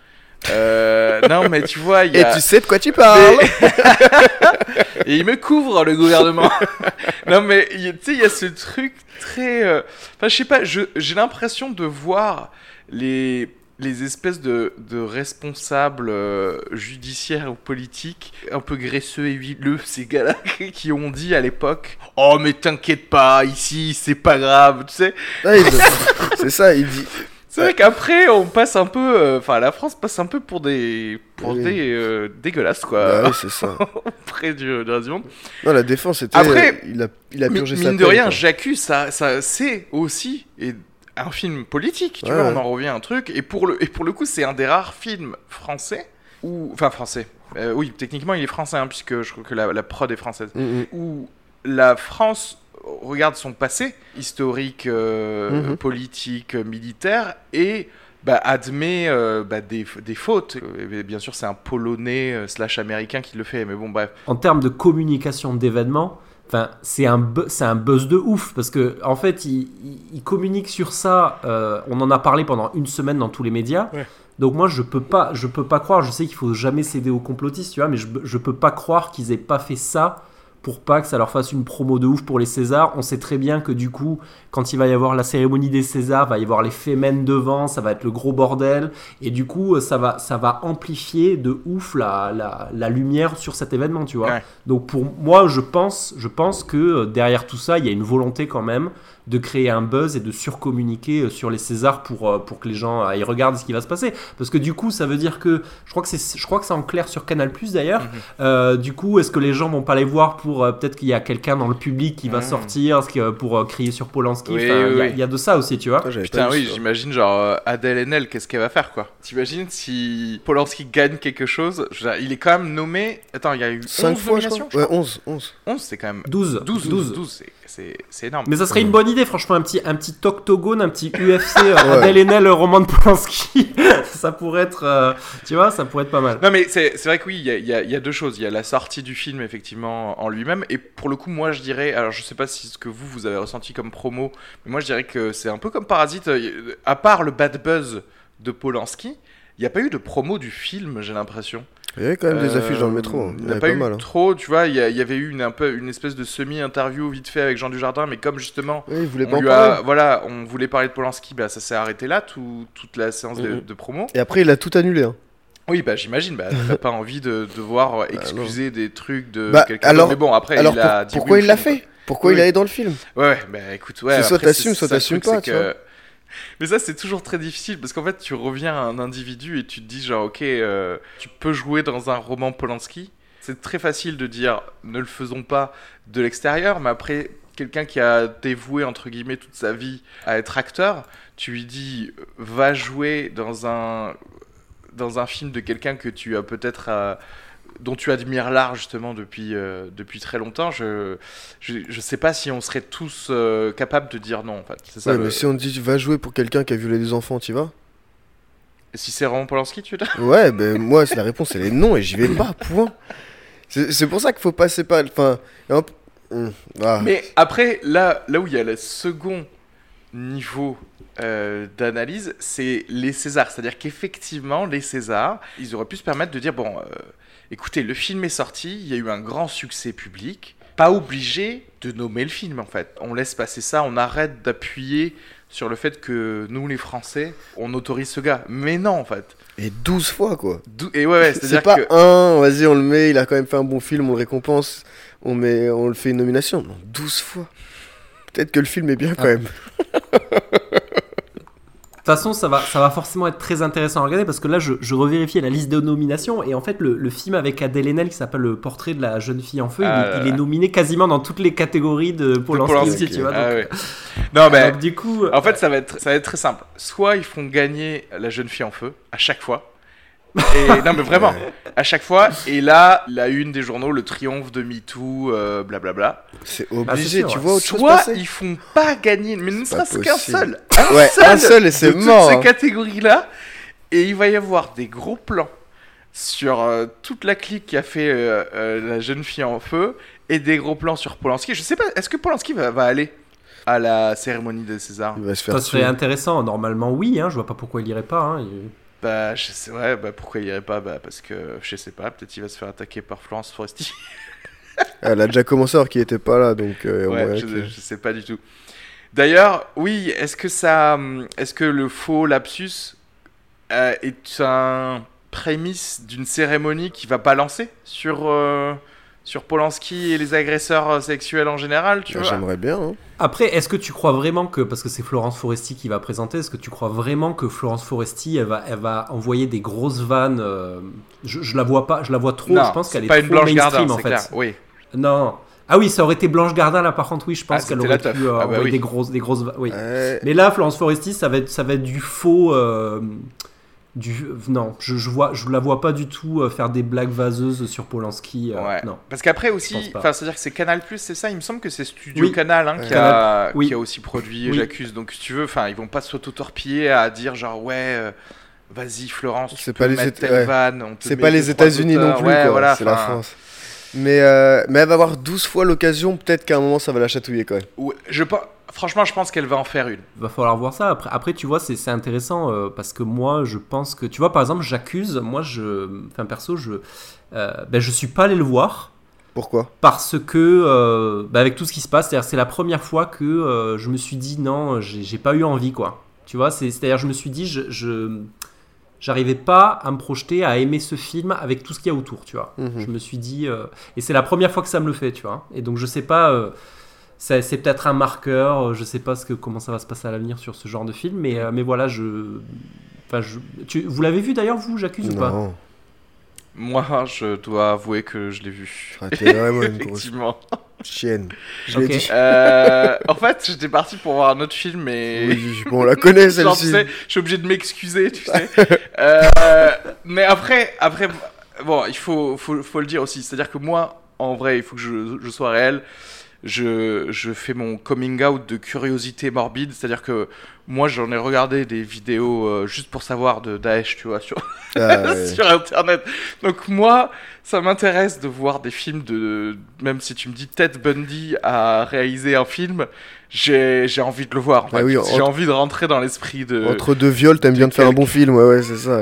Euh, non, mais tu vois, il y a... Et tu sais de quoi tu parles. Mais... Et il me couvre, le gouvernement. Non, mais tu sais, il y a ce truc très... Euh... Enfin, je sais pas, je, j'ai l'impression de voir les... les espèces de, de responsables euh, judiciaires ou politiques un peu graisseux et huileux, ces gars-là qui ont dit à l'époque « Oh, mais t'inquiète pas, ici, c'est pas grave, tu sais. Ah, » C'est ça, il dit... C'est vrai qu'après, on passe un peu... Enfin, euh, la France passe un peu pour des... Pour oui. des euh, dégueulasses, quoi. Bah oui, c'est ça. Auprès du, du reste du monde. Non, la défense, c'était... Après, euh, il a, il a purgé mine sa de peine, rien, quoi. J'accuse, ça, ça, c'est aussi... Et, un film politique, tu ouais, vois, ouais. on en revient à un truc. Et pour le, et pour le coup, c'est un des rares films français, où, enfin français, euh, oui, techniquement il est français, hein, puisque je crois que la, la prod est française, mm-hmm. où la France regarde son passé historique, euh, mm-hmm. politique, militaire, et bah, admet euh, bah, des, des fautes. Et bien sûr, c'est un Polonais euh, slash américain qui le fait, mais bon, bref. En termes de communication d'événements, enfin, c'est un, bu- c'est un buzz de ouf, parce que en fait, il, il, il communique sur ça, euh, on en a parlé pendant une semaine dans tous les médias, ouais. Donc moi, je peux pas, je peux pas croire, je sais qu'il faut jamais céder aux complotistes, tu vois, mais je, je peux pas croire qu'ils aient pas fait ça pour pas que ça leur fasse une promo de ouf pour les Césars. On sait très bien que du coup, quand il va y avoir la cérémonie des Césars, il va y avoir les Femen devant, ça va être le gros bordel, et du coup, ça va, ça va amplifier de ouf la, la, la lumière sur cet événement, tu vois. Ouais. Donc pour moi, je pense, je pense que derrière tout ça, il y a une volonté quand même de créer un buzz et de surcommuniquer sur les Césars pour, pour que les gens aillent regarder ce qui va se passer. Parce que du coup, ça veut dire que, je crois que c'est, je crois que c'est en clair sur Canal plus d'ailleurs, mm-hmm. euh, du coup, est-ce que les gens vont pas les voir pour, euh, peut-être qu'il y a quelqu'un dans le public qui va mm. sortir pour euh, crier sur Polanski, oui, enfin, il oui, y, oui. y a de ça aussi, tu vois. Ah, putain, oui, ça. J'imagine genre euh, Adèle Haenel, qu'est-ce qu'elle va faire, quoi. T'imagines si Polanski gagne quelque chose, je veux dire, il est quand même nommé, attends, il y a eu cinq onze fois, nominations, je crois. Ouais, onze, onze. onze, c'est quand même... douze. douze, douze, douze, c'est, c'est, c'est énorme. Mais ça serait une bonne idée, franchement, un petit, un petit octogone, un petit U F C, euh, ouais. Adèle Haenel, roman de Polanski, ça pourrait être, euh, tu vois, ça pourrait être pas mal. Non mais c'est, c'est vrai que oui, il y a, y, a, y a deux choses, il y a la sortie du film, effectivement, en lui-même, et pour le coup, moi, je dirais, alors je sais pas si ce que vous, vous avez ressenti comme promo, mais moi, je dirais que c'est un peu comme Parasite, à part le bad buzz de Polanski, il n'y a pas eu de promo du film, j'ai l'impression. Il y avait quand même des euh, affiches dans le métro. Il n'y a pas, pas eu mal, hein. trop, tu vois, il y, y avait eu une, un peu, une espèce de semi-interview vite fait avec Jean Dujardin, mais comme justement, oui, il voulait on, pas lui a, voilà, on voulait parler de Polanski, bah, ça s'est arrêté là, tout, toute la séance mmh. de, de promo. Et après, il a tout annulé. Hein. Oui, bah j'imagine, bah, t'as pas envie de devoir excuser bah, des trucs de bah, quelqu'un alors, d'autre, mais bon, après, alors il a pour, dit pourquoi oui il l'a film, fait quoi. Pourquoi oui. il allait dans le film? Ouais, ouais, bah écoute, ouais. C'est après, soit t'assumes, c'est, soit t'assumes pas, tu vois. Mais ça, c'est toujours très difficile parce qu'en fait, tu reviens à un individu et tu te dis, genre, ok, euh, tu peux jouer dans un roman Polanski. C'est très facile de dire, ne le faisons pas de l'extérieur, mais après, quelqu'un qui a dévoué, entre guillemets, toute sa vie à être acteur, tu lui dis, va jouer dans un, dans un film de quelqu'un que tu as peut-être. Euh, dont tu admires l'art justement depuis, euh, depuis très longtemps, je, je je sais pas si on serait tous euh, capables de dire non en fait. C'est ça, ouais, le... mais si on te dit va jouer pour quelqu'un qui a violé des enfants, tu vas? Si c'est Roman Polanski, tu veux dire? Ouais, ben moi c'est la réponse, elle est non et j'y vais pas, point. C'est, c'est pour ça qu'il faut passer pas, enfin. Hop. Ah. Mais après, là, là où il y a le second niveau euh, d'analyse, c'est les Césars. C'est-à-dire qu'effectivement, les Césars, ils auraient pu se permettre de dire bon. Euh, Écoutez, le film est sorti, il y a eu un grand succès public. Pas obligé de nommer le film, en fait. On laisse passer ça, on arrête d'appuyer sur le fait que nous, les Français, on autorise ce gars. Mais non, en fait. Et douze fois, quoi. Dou- et ouais, ouais, c'est-à-dire c'est pas que... un, vas-y, on le met, il a quand même fait un bon film, on le récompense, on, met, on le fait une nomination. Non, douze fois. Peut-être que le film est bien, quand même. De toute façon, ça va, ça va forcément être très intéressant à regarder parce que là, je, je revérifiais la liste de nominations et en fait, le, le film avec Adèle Haenel qui s'appelle Le Portrait de la jeune fille en feu, ah, il, il est nominé quasiment dans toutes les catégories de Polanski, de Polanski tu vois. Ah, donc, ouais. Non, mais donc, du coup, en fait, ça va être, ça va être très simple. Soit ils font gagner la jeune fille en feu à chaque fois. Et, non mais vraiment, à chaque fois. Et là, la une des journaux, le triomphe de MeToo, euh, blablabla. C'est obligé, ah, c'est tu vois autre chose Soit passer. Ils font pas gagner, mais ne serait-ce qu'un seul. Un ouais, seul un seul et c'est de mort. Toutes ces catégories-là. Et il va y avoir des gros plans sur euh, toute la clique qui a fait euh, euh, la jeune fille en feu et des gros plans sur Polanski. Je sais pas, est-ce que Polanski va, va aller à la cérémonie des Césars? Il va se faire Ça serait tuer. Intéressant. Normalement, oui. Hein, je vois pas pourquoi il irait pas. Hein, il... Bah, je sais, ouais, bah pourquoi il irait pas? Bah, parce que je sais pas, peut-être il va se faire attaquer par Florence Foresti. Elle a déjà commencé alors qu'il était pas là, donc. Euh, ouais, je, que... je sais pas du tout. D'ailleurs, oui, est-ce que ça, est-ce que le faux lapsus euh, est un prémisse d'une cérémonie qui va balancer sur euh, sur Polanski et les agresseurs sexuels en général, tu bah, vois? J'aimerais bien. Hein. Après, est-ce que tu crois vraiment que, parce que c'est Florence Foresti qui va présenter, est-ce que tu crois vraiment que Florence Foresti, elle va, elle va envoyer des grosses vannes euh, je, je la vois pas, je la vois trop. Non, je pense qu'elle est, pas trop une Blanche mainstream Gardin, en c'est fait. Clair. Oui. Non. Ah oui, ça aurait été Blanche Gardin là. Par contre, oui, je pense ah, qu'elle aurait pu euh, ah bah envoyer oui. des grosses, des grosses. Oui. Euh... Mais là, Florence Foresti, ça va être, ça va être du faux. Euh, Du... Non, je, je, vois, je la vois pas du tout euh, faire des blagues vaseuses sur Polanski. Euh, ouais. Non. Parce qu'après aussi, c'est-à-dire que c'est Canal plus, c'est ça. Il me semble que c'est Studio oui. Canal hein, ouais. qui, a, oui. qui a aussi produit oui. J'accuse. Donc si tu veux, enfin, ils vont pas s'auto-torpiller à dire genre ouais, euh, vas-y Florence, tu c'est peux pas les mettre Éta- telle ouais. vanne. On te c'est met pas les États-Unis non plus, ouais, quoi. Voilà, c'est la France. Mais, euh, mais elle va avoir douze fois l'occasion, peut-être qu'à un moment ça va la chatouiller quand même. Ouais, je pense. Franchement, je pense qu'elle va en faire une. Il va falloir voir ça. Après, après tu vois, c'est, c'est intéressant euh, parce que moi, je pense que... Tu vois, par exemple, J'accuse. Moi, je... Enfin, perso, je... Euh, ben, je suis pas allé le voir. Pourquoi ? Parce que, euh, ben, avec tout ce qui se passe, c'est-à-dire c'est la première fois que euh, je me suis dit, non, j'ai, j'ai pas eu envie, quoi. Tu vois, c'est, c'est-à-dire je me suis dit, je... je j'arrivais pas à me projeter, à aimer ce film avec tout ce qu'il y a autour, tu vois. Mmh. Je me suis dit... Euh, et c'est la première fois que ça me le fait, tu vois. Et donc, je sais pas... Euh, c'est, c'est peut-être un marqueur. Je sais pas ce que, comment ça va se passer à l'avenir sur ce genre de film, mais, euh, mais voilà, je, enfin, je, tu, vous l'avez vu d'ailleurs, vous, J'accuse ou pas? Non. Moi, je dois avouer que je l'ai vu. Ah, t'es vraiment une grosse Effectivement. chienne. Je Ok. l'ai dit. Euh, en fait, j'étais parti pour voir un autre film, mais Oui, bon, on la connaît genre, tu celle-ci. sais, je suis obligé de m'excuser, tu sais. Euh, mais après, après, bon, il faut, faut, faut le dire aussi. C'est-à-dire que moi, en vrai, il faut que je, je sois réel. Je, je fais mon coming out de curiosité morbide. C'est-à-dire que moi, j'en ai regardé des vidéos euh, juste pour savoir de Daesh, tu vois, sur, Ah, ouais. sur Internet. Donc moi, ça m'intéresse de voir des films de... Même si tu me dis Ted Bundy a réalisé un film, j'ai, j'ai envie de le voir. En Ah fait. oui, J'ai entre- envie de rentrer dans l'esprit de... Entre deux viols, t'aimes de bien te faire un quelqu'un. bon film, ouais, ouais, c'est ça.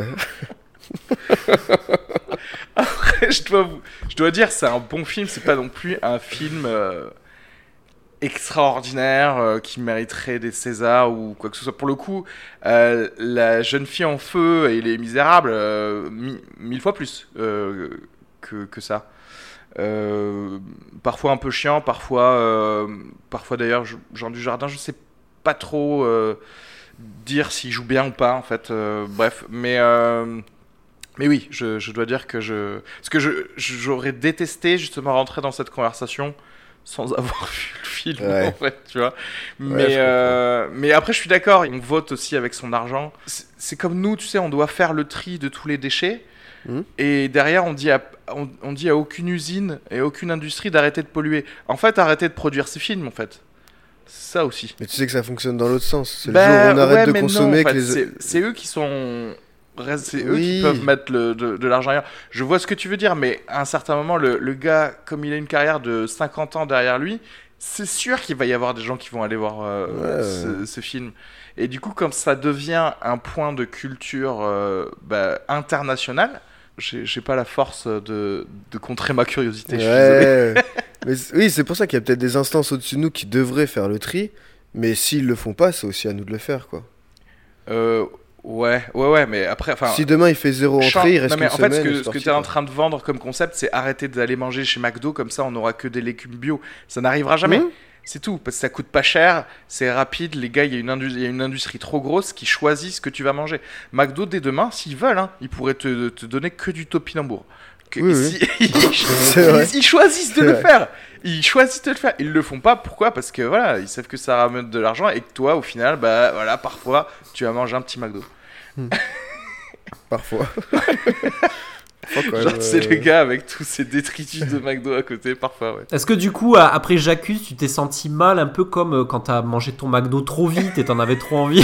Après, je dois, vous- je dois dire, c'est un bon film, c'est pas non plus un film euh, extraordinaire euh, qui mériterait des Césars ou quoi que ce soit. Pour le coup, euh, La Jeune Fille en Feu et Les Misérables, euh, mi- mille fois plus euh, que, que ça. Euh, parfois un peu chiant, parfois, euh, parfois d'ailleurs, je- Jean Dujardin, je sais pas trop euh, dire s'il joue bien ou pas, en fait. Euh, bref, mais... euh, Mais oui, je, je dois dire que je... Parce que je, je- j'aurais détesté justement rentrer dans cette conversation sans avoir vu le film, Ouais. en fait, tu vois. je Mais, comprends. euh, mais après, je suis d'accord, on vote aussi avec son argent. C'est, c'est comme nous, tu sais, on doit faire le tri de tous les déchets. Mhm. Et derrière, on dit, à, on, on dit à aucune usine et aucune industrie d'arrêter de polluer. En fait, arrêter de produire ces films, en fait. C'est ça aussi. Mais tu sais que ça fonctionne dans l'autre sens. C'est Bah, le jour où on arrête ouais, de mais non, consommer en fait, que les... c'est, c'est eux qui sont... C'est eux Oui. qui peuvent mettre le, de, de l'argent ailleurs. Je vois ce que tu veux dire, mais à un certain moment, le, le gars, comme il a une carrière de cinquante ans derrière lui, c'est sûr qu'il va y avoir des gens qui vont aller voir euh, Ouais. ce, ce film. Et du coup, comme ça devient un point de culture euh, bah, internationale, j'ai, j'ai pas la force de, de contrer ma curiosité. Je suis désolé. Ouais. Mais c- oui, c'est pour ça qu'il y a peut-être des instances au-dessus de nous qui devraient faire le tri, mais s'ils le font pas, c'est aussi à nous de le faire, quoi. Euh, ouais, ouais, ouais, mais après, enfin. Si demain il fait zéro Chan- entrée, il reste non, mais une en semaine. fait, ce que, et c'est ce que parti, tu es en quoi. train de vendre comme concept, c'est arrêter d'aller manger chez McDo, comme ça on n'aura que des légumes bio. Ça n'arrivera jamais. Mmh. C'est tout, parce que ça coûte pas cher, c'est rapide. Les gars, il y, a une indus- il y a une industrie trop grosse qui choisit ce que tu vas manger. McDo, dès demain, s'ils veulent, hein, ils pourraient te, te donner que du topinambour. Que, Oui, si- ils, vrai. ils- ils choisissent de C'est le vrai. faire. Ils choisissent de le faire. Ils le font pas. Pourquoi? Parce que voilà, ils savent que ça ramène de l'argent et que toi, au final, bah voilà, parfois, tu vas manger un petit McDo. Parfois. Parfois, quand Genre, même, c'est euh, le gars avec tous ces détritus de McDo à côté, parfois, ouais. Est-ce que du coup, a- après J'accuse, tu t'es senti mal, un peu comme euh, quand t'as mangé ton McDo trop vite et t'en avais trop envie?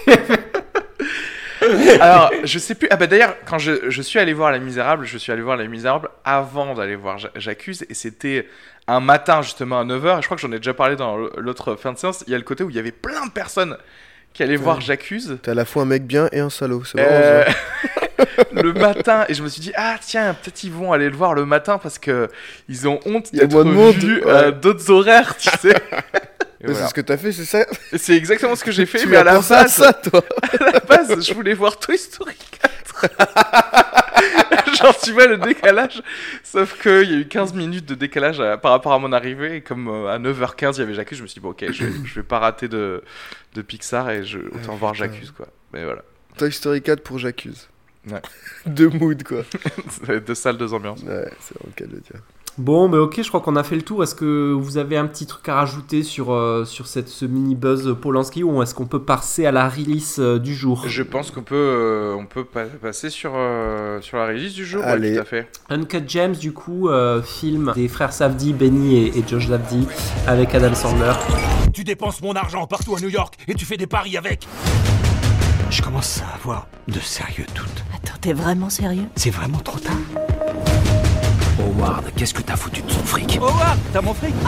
Alors, je sais plus. Ah bah d'ailleurs, quand je, je suis allé voir Les Misérables, je suis allé voir Les Misérables avant d'aller voir J'a- J'accuse, et c'était un matin justement à neuf heures. Et je crois que j'en ai déjà parlé dans l'autre fin de séance. Il y a le côté où il y avait plein de personnes qui allaient voir J'accuse. T'es à la fois un mec bien et un salaud. C'est vraiment Euh, ça. le matin, et je me suis dit, ah tiens, peut-être ils vont aller le voir le matin parce que ils ont honte Il y a d'être moins de monde, vus ouais. à d'autres horaires, tu sais. Et Mais voilà. C'est ce que t'as fait, c'est ça? Et c'est exactement ce que j'ai fait, Tu mais as à la pensé à base, ça, toi? à la base, je voulais voir Toy Story quatre. Genre, tu vois le décalage. Sauf qu'il y a eu quinze minutes de décalage à- par rapport à mon arrivée. Et comme euh, à neuf heures quinze, il y avait J'accuse, je me suis dit, bon, ok, je vais, je vais pas rater de, de Pixar et je, autant voir putain. J'accuse, quoi. Mais voilà. Toy Story quatre pour J'accuse. Ouais. Deux moods, quoi. Ça va être deux salles, deux ambiances. Ouais, c'est vraiment le cas de le dire. Bon, mais ok, je crois qu'on a fait le tour. Est-ce que vous avez un petit truc à rajouter sur, euh, sur cette, ce mini-buzz Polanski, ou est-ce qu'on peut passer à la release euh, du jour? Je pense qu'on peut, euh, on peut pa- passer sur, euh, sur la release du jour. Ouais, Allez. tout à fait. Uncut Gems, du coup, euh, film des frères Safdie, Benny et, et Josh Safdie, avec Adam Sandler. Tu dépenses mon argent partout à New York et tu fais des paris avec. Je commence à avoir de sérieux doutes. Attends, t'es vraiment sérieux? C'est vraiment trop tard. Howard, qu'est-ce que t'as foutu de son fric? Howard, t'as mon fric?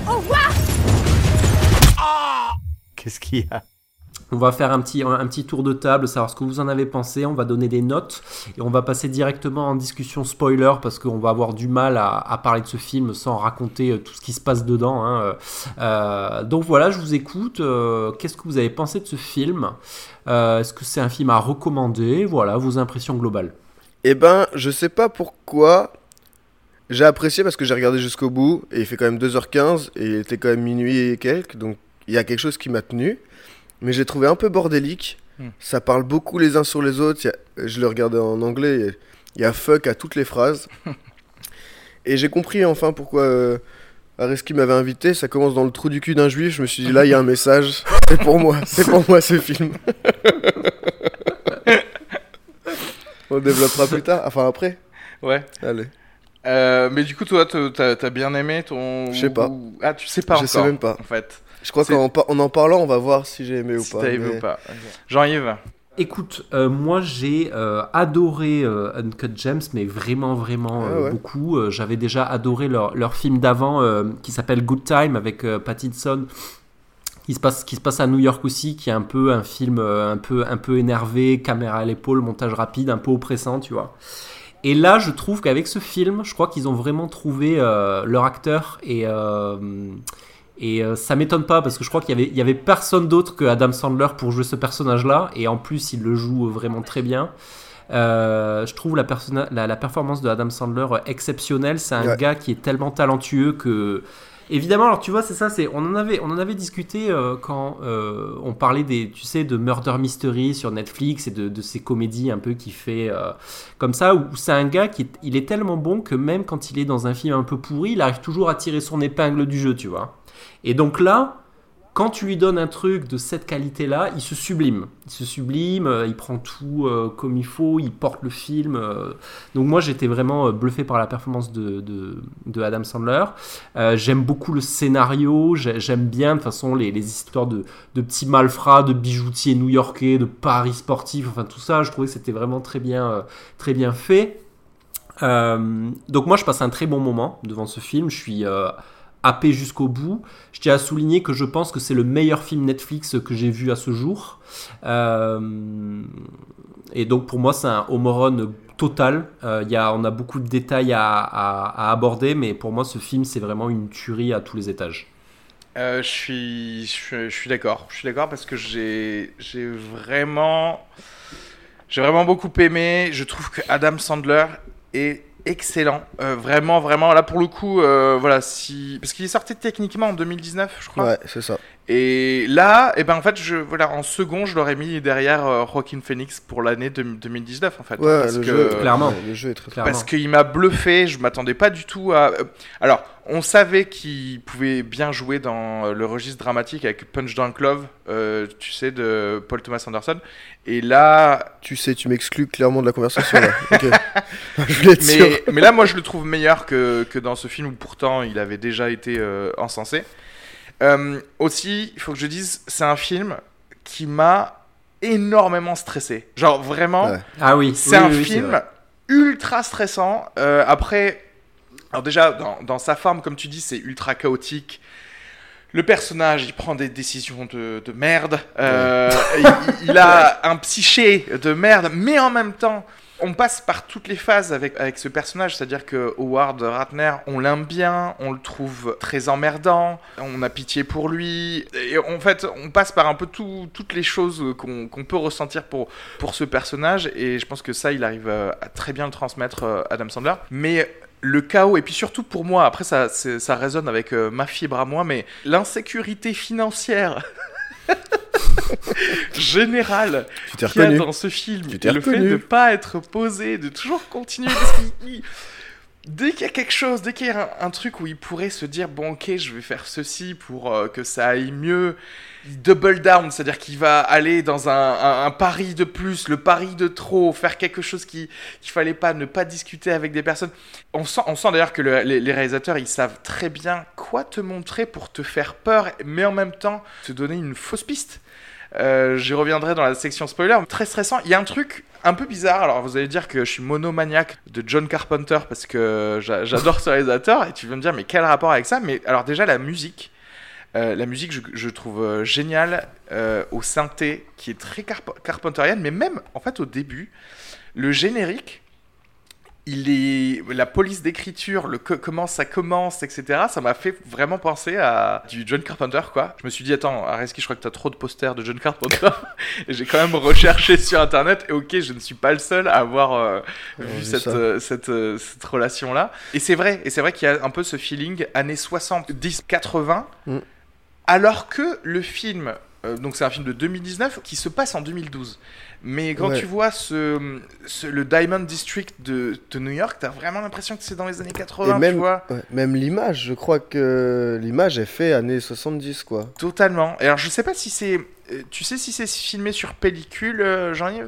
Qu'est-ce qu'il y a? On va faire un petit, un petit tour de table, savoir ce que vous en avez pensé. On va donner des notes et on va passer directement en discussion spoiler, parce qu'on va avoir du mal à, à parler de ce film sans raconter euh, tout ce qui se passe dedans, hein. Euh, donc voilà, je vous écoute. Euh, qu'est-ce que vous avez pensé de ce film? Euh, Est-ce que c'est un film à recommander? Voilà, vos impressions globales. Eh ben, je sais pas pourquoi. j'ai apprécié parce que j'ai regardé jusqu'au bout et il fait quand même deux heures quinze et il était quand même minuit et quelques, donc il y a quelque chose qui m'a tenu. Mais j'ai trouvé un peu bordélique. Mm. Ça parle beaucoup les uns sur les autres. A, je le regardais en anglais. Il y a fuck à toutes les phrases. Et j'ai compris enfin pourquoi euh, Areski m'avait invité. Ça commence dans le trou du cul d'un juif. Je me suis dit là, il y a un message. C'est pour moi. C'est pour moi ce film. On développera plus tard. Enfin après. Ouais. Allez. Euh, mais du coup, toi, t'as, t'as bien aimé ton. Je sais pas. Ah, tu sais pas je encore. Je sais même pas. En fait. Je crois qu'en en en parlant, on va voir si j'ai aimé si ou pas. Si t'as aimé mais... ou pas. Okay. Jean-Yves. Écoute, euh, moi j'ai euh, adoré euh, Uncut Gems, mais vraiment, vraiment euh, ah ouais. beaucoup. Euh, j'avais déjà adoré leur, leur film d'avant euh, qui s'appelle Good Time avec euh, Pattinson, qui se, passe, qui se passe à New York aussi, qui est un peu un film euh, un, peu, un peu énervé, caméra à l'épaule, montage rapide, un peu oppressant, tu vois. Et là, je trouve qu'avec ce film, je crois qu'ils ont vraiment trouvé euh, leur acteur et... Euh, Et euh, ça m'étonne pas parce que je crois qu'il y avait, il y avait personne d'autre que Adam Sandler pour jouer ce personnage-là. Et en plus, il le joue vraiment très bien. Euh, je trouve la, persona- la, la performance de Adam Sandler exceptionnelle. C'est un ouais. gars qui est tellement talentueux que... Évidemment, alors tu vois, c'est ça, c'est, on, en avait, on en avait discuté euh, quand euh, on parlait des, tu sais, de Murder Mystery sur Netflix et de, de ces comédies un peu qu'il fait euh, comme ça, où c'est un gars qui est, il est tellement bon que même quand il est dans un film un peu pourri, il arrive toujours à tirer son épingle du jeu, tu vois. Et donc là, quand tu lui donnes un truc de cette qualité-là, il se sublime. Il se sublime, euh, il prend tout euh, comme il faut, il porte le film. Euh. Donc moi, j'étais vraiment euh, bluffé par la performance de, de, de Adam Sandler. Euh, j'aime beaucoup le scénario, j'aime bien de toute façon les, les histoires de, de petits malfrats, de bijoutiers new-yorkais, de paris sportifs, enfin tout ça, je trouvais que c'était vraiment très bien, euh, très bien fait. Euh, donc moi, je passe un très bon moment devant ce film. Je suis... Euh, happé jusqu'au bout. Je tiens à souligner que je pense que c'est le meilleur film Netflix que j'ai vu à ce jour. Euh, et donc pour moi, c'est un home run total. Euh, y a, on a beaucoup de détails à, à, à aborder, mais pour moi, ce film, c'est vraiment une tuerie à tous les étages. Euh, je suis, je suis, je suis d'accord. Je suis d'accord parce que j'ai, j'ai vraiment, j'ai vraiment beaucoup aimé. Je trouve que Adam Sandler est excellent, euh, vraiment, vraiment. Là pour le coup, euh, voilà, si parce qu'il est sorti techniquement en deux mille dix-neuf, je crois. Ouais, c'est ça. Et là, et eh ben en fait, je voilà, en second, je l'aurais mis derrière euh, Joaquin Phoenix pour l'année de, deux mille dix-neuf en fait. Ouais, parce le que, jeu, clairement. Ouais, le jeu est très, très parce qu'il m'a bluffé. Je m'attendais pas du tout à. Alors, on savait qu'il pouvait bien jouer dans le registre dramatique avec Punch Drunk Love, euh, tu sais, de Paul Thomas Anderson. Et là, tu sais, tu m'exclus clairement de la conversation là. Okay. Je voulais être mais, sûr. mais là, moi, je le trouve meilleur que que dans ce film où pourtant il avait déjà été euh, encensé. Euh, aussi, il faut que je dise, c'est un film qui m'a énormément stressé. Genre vraiment. Ouais. Ah oui. C'est oui, un oui, film c'est ultra stressant. Euh, après, alors déjà dans, dans sa forme, comme tu dis, c'est ultra chaotique. Le personnage, il prend des décisions de, de merde. Euh, ouais. il, il a un psyché de merde, mais en même temps, on passe par toutes les phases avec, avec ce personnage. C'est-à-dire que Howard Ratner, on l'aime bien, on le trouve très emmerdant, on a pitié pour lui. Et en fait, on passe par un peu tout, toutes les choses qu'on, qu'on peut ressentir pour, pour ce personnage. Et je pense que ça, il arrive à, à très bien le transmettre, Adam Sandler. Mais le chaos, et puis surtout pour moi, après ça, c'est, ça résonne avec euh, ma fibre à moi, mais l'insécurité financière générale qu'il y a dans ce film, le reconnu. Fait de ne pas être posé, de toujours continuer, parce qu'il... Dès qu'il y a quelque chose, dès qu'il y a un, un truc où il pourrait se dire « Bon, ok, je vais faire ceci pour euh, que ça aille mieux », il double down, c'est-à-dire qu'il va aller dans un, un, un pari de plus, le pari de trop, faire quelque chose qui qu'il fallait pas, ne pas discuter avec des personnes. On sent, on sent d'ailleurs que le, les, les réalisateurs, ils savent très bien quoi te montrer pour te faire peur, mais en même temps, te donner une fausse piste. Euh, j'y reviendrai dans la section spoiler. Très stressant. Il y a un truc un peu bizarre. Alors vous allez dire que je suis monomaniaque de John Carpenter parce que j'a- j'adore ce réalisateur et tu vas me dire mais quel rapport avec ça? Mais alors déjà la musique, euh, la musique je, je trouve euh, géniale euh, au synthé qui est très carp- carpenterienne, mais même en fait au début le générique il est la police d'écriture, le co- comment ça commence, et cetera. Ça m'a fait vraiment penser à du John Carpenter, quoi. Je me suis dit, attends, Areski, je crois que t'as trop de posters de John Carpenter. Et j'ai quand même recherché sur internet. Et ok, je ne suis pas le seul à avoir euh, Ouais, vu j'ai cette, ça. euh, cette, euh, cette relation-là. Et c'est vrai, et c'est vrai qu'il y a un peu ce feeling années soixante-dix quatre-vingts, Mm. alors que le film, euh, donc c'est un film de deux mille dix-neuf qui se passe en deux mille douze. Mais quand Ouais. tu vois ce, ce- le Diamond District de, de New York, t'as vraiment l'impression que c'est dans les années quatre-vingts, Et même, tu vois. ouais, même l'image, je crois que l'image est faite années soixante-dix, quoi. Totalement. Et alors, je sais pas si c'est. euh, Tu sais si c'est filmé sur pellicule, euh, Jean-Yves?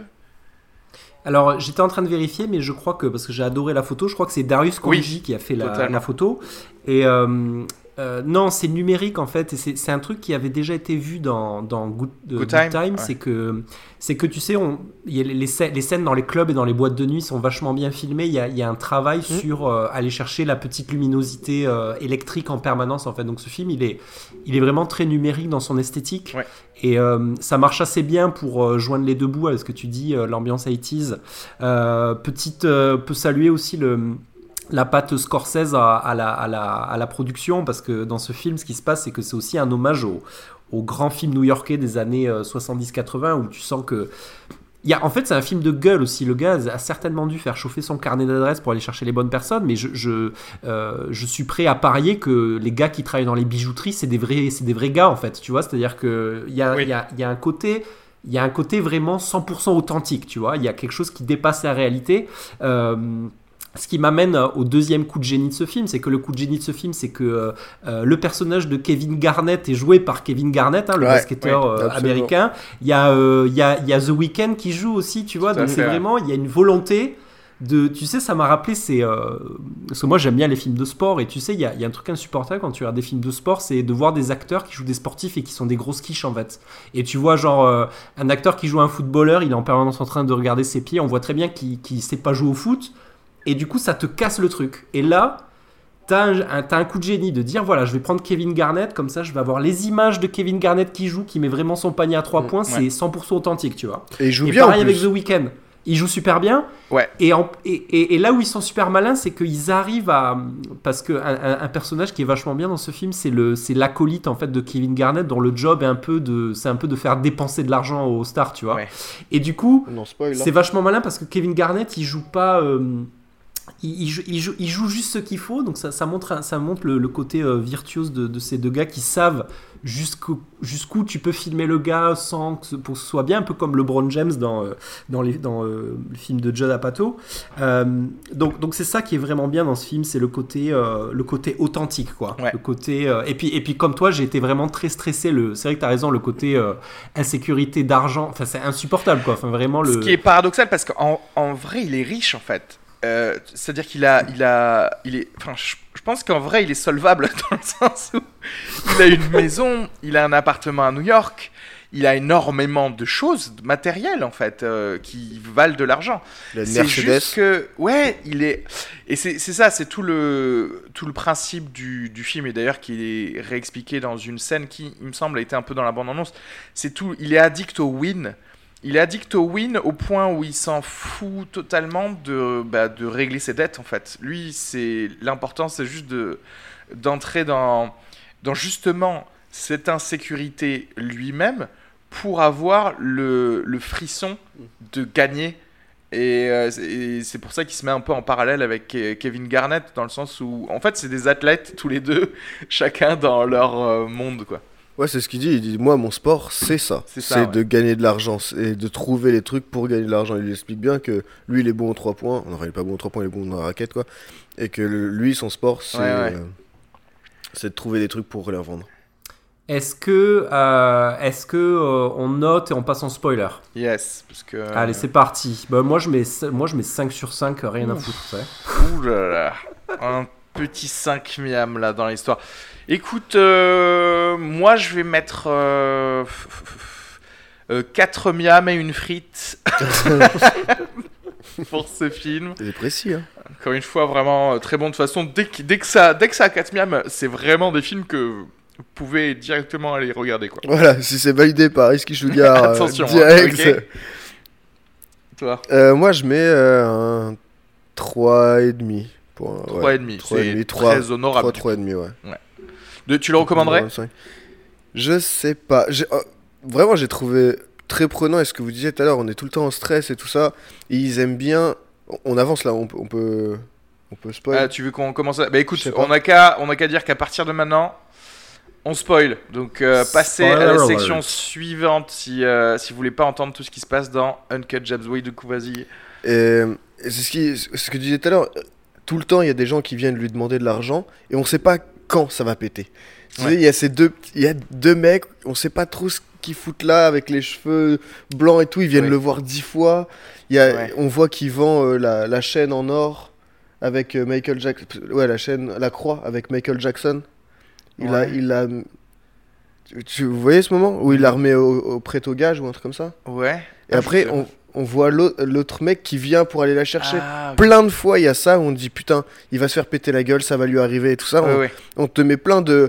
Alors, j'étais en train de vérifier, mais je crois que, parce que j'ai adoré la photo, je crois que c'est Darius Oui, Khondji qui a fait la, totalement. la photo. Et euh, euh, non, c'est numérique en fait, et c'est, c'est un truc qui avait déjà été vu dans, dans Good, euh, Good Good Time, Time, ouais. c'est que, c'est que tu sais, on, il y a les, les scè- les scènes dans les clubs et dans les boîtes de nuit sont vachement bien filmées. Il y a, il y a un travail Mmh. sur euh, aller chercher la petite luminosité euh, électrique en permanence en fait. Donc ce film, il est, il est vraiment très numérique dans son esthétique. Ouais. Et euh, ça marche assez bien pour euh, joindre les deux bouts avec ce que tu dis, euh, l'ambiance eighties. Euh, petite, euh, peut saluer aussi le, la patte Scorsese à, à, la, à, la, à la production, parce que dans ce film, ce qui se passe, c'est que c'est aussi un hommage au, au grand film new-yorkais des années euh, soixante-dix quatre-vingts, où tu sens que... Il y a, en fait, c'est un film de gueule aussi. Le gars a certainement dû faire chauffer son carnet d'adresses pour aller chercher les bonnes personnes, mais je, je, euh, je suis prêt à parier que les gars qui travaillent dans les bijouteries, c'est des vrais, c'est des vrais gars, en fait. Tu vois, c'est-à-dire qu'il y a, Oui. il y a, il y a un côté... Il y a un côté vraiment cent pour cent authentique, tu vois. Il y a quelque chose qui dépasse la réalité. Euh, ce qui m'amène au deuxième coup de génie de ce film, c'est que le coup de génie de ce film, c'est que euh, le personnage de Kevin Garnett est joué par Kevin Garnett, hein, le Ouais, basketteur oui, euh, absolument. américain. Il y a, euh, il y a, il y a The Weeknd qui joue aussi, tu vois. Tout à Donc fait, c'est ouais. vraiment, il y a une volonté de, tu sais, ça m'a rappelé, c'est euh, parce que moi j'aime bien les films de sport, et tu sais, il y a, il y a un truc insupportable quand tu regardes des films de sport, c'est de voir des acteurs qui jouent des sportifs et qui sont des grosses quiches en fait. Et tu vois genre euh, un acteur qui joue un footballeur, il est en permanence en train de regarder ses pieds, on voit très bien qu'il, qu'il sait pas jouer au foot, et du coup ça te casse le truc. Et là, t'as un, un, t'as un coup de génie de dire voilà, je vais prendre Kevin Garnett, comme ça je vais avoir les images de Kevin Garnett qui joue, qui met vraiment son panier à trois Mmh, points, ouais. c'est cent pour cent authentique, tu vois. Et il joue Et bien en pareil avec plus. The Weeknd. Il joue super bien. Ouais. Et, en- et, et- et là où ils sont super malins, c'est qu'ils arrivent à... Parce qu'un un, un personnage qui est vachement bien dans ce film, c'est, le, c'est l'acolyte en fait, de Kevin Garnett, dont le job est un peu de, c'est un peu de faire dépenser de l'argent aux stars, tu vois. Ouais. Et du coup, Non, spoil. c'est vachement malin parce que Kevin Garnett, il joue pas... euh, il, il joue, il, joue, il joue juste ce qu'il faut, donc ça, ça montre, un- ça montre le, le côté euh, virtuose de, de ces deux gars qui savent jusqu'où, jusqu'où tu peux filmer le gars sans que ce, pour que ce soit bien, un peu comme LeBron James dans, euh, dans, les, dans euh, le film de Judd Apatow. Euh, donc, donc c'est ça qui est vraiment bien dans ce film, c'est le côté, euh, le côté authentique, quoi. Ouais. Le côté, euh, et, puis, et puis comme toi, j'ai été vraiment très stressé. Le, c'est vrai que tu as raison, le côté euh, insécurité d'argent, enfin, c'est insupportable, quoi. Enfin, vraiment, le... Ce qui est paradoxal parce qu'en en vrai, il est riche en fait. Euh, C'est-à-dire qu'il a, il a, il est. Enfin, je, je pense qu'en vrai, il est solvable dans le sens où il a une maison, il a un appartement à New York, il a énormément de choses, de matériel en fait, euh, qui valent de l'argent. Il a une C'est Mercedes. juste que, ouais, il est, et c'est c'est ça, c'est tout le tout le principe du, du film, et d'ailleurs qui est réexpliqué dans une scène qui, il me semble, a été un peu dans la bande-annonce. C'est tout, il est addict au win. Il est addict au win au point où il s'en fout totalement de, bah, de régler ses dettes en fait. Lui, c'est l'important, c'est juste de d'entrer dans dans justement cette insécurité lui-même pour avoir le, le frisson de gagner. Et, euh, et c'est pour ça qu'il se met un peu en parallèle avec Ke- Kevin Garnett, dans le sens où, en fait, c'est des athlètes tous les deux, chacun dans leur euh, monde, quoi. Ouais, c'est ce qu'il dit. Il dit moi, mon sport, c'est ça. C'est ça, C'est ouais. de gagner de l'argent et de trouver les trucs pour gagner de l'argent. Il explique bien que lui, il est bon aux trois points. Non, il est pas bon aux trois points, il est bon dans la raquette, quoi. Et que le- lui, son sport, c'est Ouais, ouais. euh, c'est de trouver des trucs pour les revendre. Est-ce que, euh, est-ce que euh, on note et on passe en spoiler? Yes, parce que... Allez, c'est parti. Bah, moi, je mets, moi, je mets cinq sur cinq, rien à foutre. tu sais. Ouh là là, un petit cinq miam là dans l'histoire. Écoute, euh, moi je vais mettre euh, euh, quatre miam et une frite pour ce film. C'est précis, hein. Encore une fois, vraiment euh, très bon. De toute façon, dès que, dès que, ça, dès que ça a quatre miam, c'est vraiment des films que vous pouvez directement aller regarder, quoi. Voilà, si c'est validé par Risky Sugar, euh, Attention, hein, direct. ok. Toi. Euh, moi, je mets euh, un trois et demi. Pour, trois ouais, et demi, trois et c'est demi, trois, très honorable. trois, trois et demi, ouais. De, tu le recommanderais? Je sais pas. J'ai, euh, vraiment, j'ai trouvé très prenant. Et ce que vous disiez tout à l'heure, on est tout le temps en stress et tout ça. Et ils aiment bien. On avance là, on peut, on peut, on peut spoil. Ah, tu veux qu'on commence à... Bah écoute, Je sais pas. on a qu'à on a qu'à dire qu'à partir de maintenant, on spoil. Donc euh, passez à la Spoiler section alert. suivante si, euh, si vous voulez pas entendre tout ce qui se passe dans Uncut Gems. Oui, du coup, vas-y. Et, et c'est ce, qui, ce que je disais tout à l'heure. Tout le temps, il y a des gens qui viennent lui demander de l'argent et on sait pas quand ça va péter. Tu Ouais. sais, il y a ces deux, il y a deux mecs, on sait pas trop ce qu'ils foutent là avec les cheveux blancs et tout. Ils viennent Oui. le voir dix fois. Il y a, Ouais. on voit qu'il vend euh, la, la chaîne en or avec euh, Michael Jackson. Ouais, la chaîne, la croix avec Michael Jackson. Il a, Ouais. il a. Tu, tu- vous voyez ce moment où il la remet au, au prêt au gage ou un truc comme ça. Ouais. Et Ah, après, je sais on, on voit l'autre, l'autre mec qui vient pour aller la chercher. Ah, ok. Plein de fois, il y a ça où on dit putain, il va se faire péter la gueule, ça va lui arriver et tout ça. Ouais, on, ouais. on te met plein de.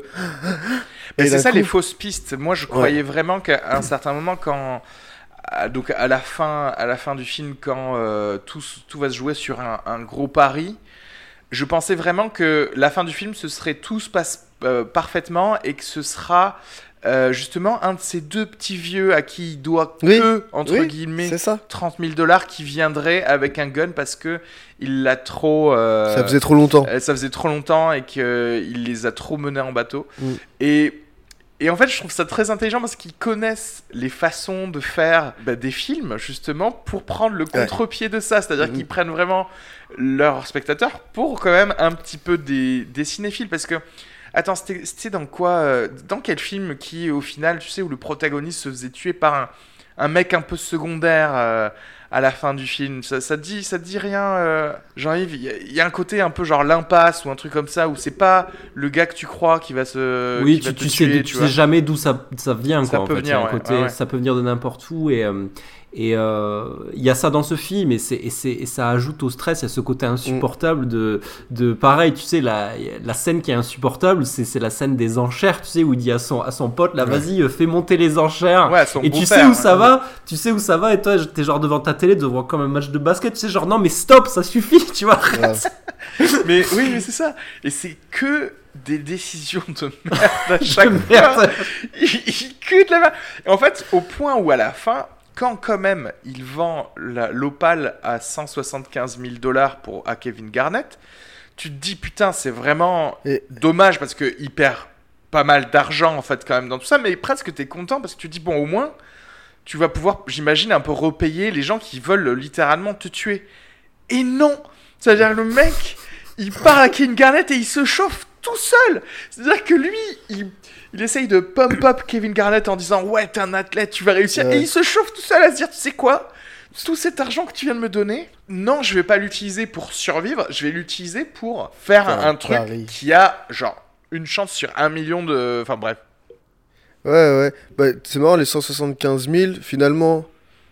Mais Et c'est d'un ça coup- les fausses pistes. Moi, je croyais vraiment qu'à un certain moment, quand à- donc à la fin, à la fin du film, quand euh, tout, s- tout va se jouer sur un, un gros pari, je pensais vraiment que la fin du film, ce serait tout se passe euh, parfaitement et que ce sera euh, justement un de ces deux petits vieux à qui il doit Oui, que entre oui, guillemets C'est ça. trente mille dollars qui viendrait avec un gun parce que il l'a trop. euh, Ça faisait trop longtemps. euh, ça faisait trop longtemps et qu'il les a trop menés en bateau. Mm. Et, et en fait, je trouve ça très intelligent parce qu'ils connaissent les façons de faire bah, des films, justement, pour prendre le contre-pied de ça. C'est-à-dire Mm. qu'ils prennent vraiment leurs spectateurs pour quand même un petit peu des, des cinéphiles. Parce que, attends, c'était c'était dans quoi euh, Dans quel film qui, au final, tu sais, où le protagoniste se faisait tuer par un, un mec un peu secondaire euh, à la fin du film? Ça, ça te dit, ça te dit rien, euh, Jean-Yves? Il y, a- il y a un côté un peu genre l'impasse ou un truc comme ça où c'est pas le gars que tu crois qui va se Oui, qui va tu, te tu sais, tuer, tu vois. sais jamais d'où ça, ça vient. Ça quoi, en peut fait. Il y a venir, un ouais, côté- ouais, ouais. Ça peut venir de n'importe où. Et euh, et euh, il y a ça dans ce film et, c'est, et, c'est, et ça ajoute au stress. Il y a ce côté insupportable de, de pareil, tu sais, la, la scène qui est insupportable, c'est, c'est la scène des enchères, tu sais, où il dit à son, à son pote, là, Ouais. vas-y, euh, fais monter les enchères. Ouais, son Et tu beau-père, sais où ouais. ça va, tu sais où ça va, et toi t'es genre devant ta télé devant comme un match de basket, tu sais genre non mais stop, ça suffit, tu vois. Grave. Mais oui, mais c'est ça. Et c'est que des décisions de merde à chaque De fois. merde. Il, il que de la merde. Et en fait, au point où à la fin, quand quand même il vend la- l'Opale à cent soixante-quinze mille dollars pour à Kevin Garnett, tu te dis putain, c'est vraiment Et- dommage parce que il perd pas mal d'argent en fait quand même dans tout ça, mais presque t'es content parce que tu te dis bon au moins tu vas pouvoir, j'imagine, un peu repayer les gens qui veulent littéralement te tuer. Et non, c'est-à-dire le mec, il part à Kevin Garnett et il se chauffe tout seul. C'est-à-dire que lui, il, il essaye de pump up Kevin Garnett en disant ouais t'es un athlète, tu vas réussir, Ouais. et il se chauffe tout seul à se dire tu sais quoi, tout cet argent que tu viens de me donner, non je vais pas l'utiliser pour survivre, je vais l'utiliser pour faire Faire un, un un truc pari. qui a genre une chance sur un million de, enfin bref. Ouais, ouais. Bah, c'est marrant, les cent soixante-quinze mille, finalement,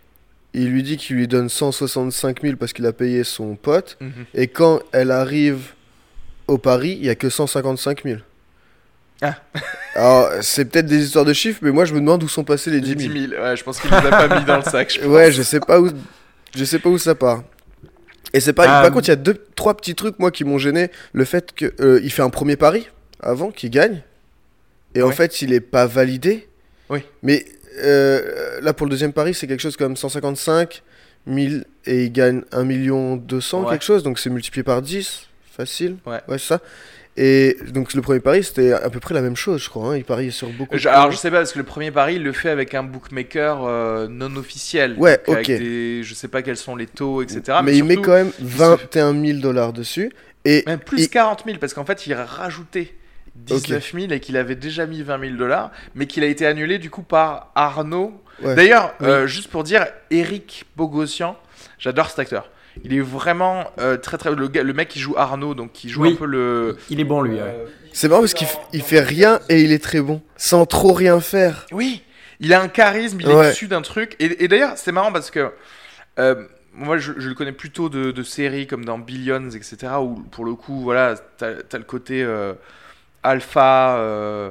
il lui dit qu'il lui donne cent soixante-cinq mille parce qu'il a payé son pote. Et quand elle arrive au pari, il y a que cent cinquante-cinq mille. Ah. Alors, c'est peut-être des histoires de chiffres, mais moi, je me demande où sont passés les Les dix mille. dix mille, ouais, je pense qu'il les a pas mis dans le sac. Je pense. Ouais, je sais pas où, je sais pas où ça part. Et c'est pas. Ah, Par contre, il y a deux, trois petits trucs moi qui m'ont gêné. Le fait que euh, il fait un premier pari avant, qu'il gagne, et en Ouais. fait, il est pas validé. Oui. Mais euh, là, pour le deuxième pari, c'est quelque chose comme cent cinquante-cinq mille et il gagne un million deux cents Ouais. quelque chose, donc c'est multiplié par dix, facile. Ouais. Ouais, c'est ça. Et donc le premier pari, c'était à peu près la même chose, je crois. Hein. Il parie sur beaucoup. Je- de alors je choses. sais pas parce que le premier pari il le fait avec un bookmaker euh, non officiel. Ouais, Donc, avec ok. des- je sais pas quels sont les taux, et cetera. mais il met surtout, quand même il se- vingt et un mille dollars dessus. Et même plus il- quarante mille parce qu'en fait il a rajouté dix-neuf mille et qu'il avait déjà mis vingt mille dollars, mais qu'il a été annulé du coup par Arnaud. Ouais. D'ailleurs, Oui. euh, juste pour dire, Eric Bogossian, j'adore cet acteur. Il est vraiment euh, très très le, gars- le mec qui joue Arnaud, donc qui joue Oui. un peu le. Il est bon lui. Ouais. euh, c'est marrant parce qu'il f- il fait rien et il est très bon, sans trop rien faire. Oui, il a un charisme, il est Ouais. issu d'un truc. Et, et d'ailleurs, c'est marrant parce que euh, moi, je, je le connais plutôt de, de séries comme dans Billions, et cetera. Où pour le coup, voilà, t'as as le côté euh, alpha, euh,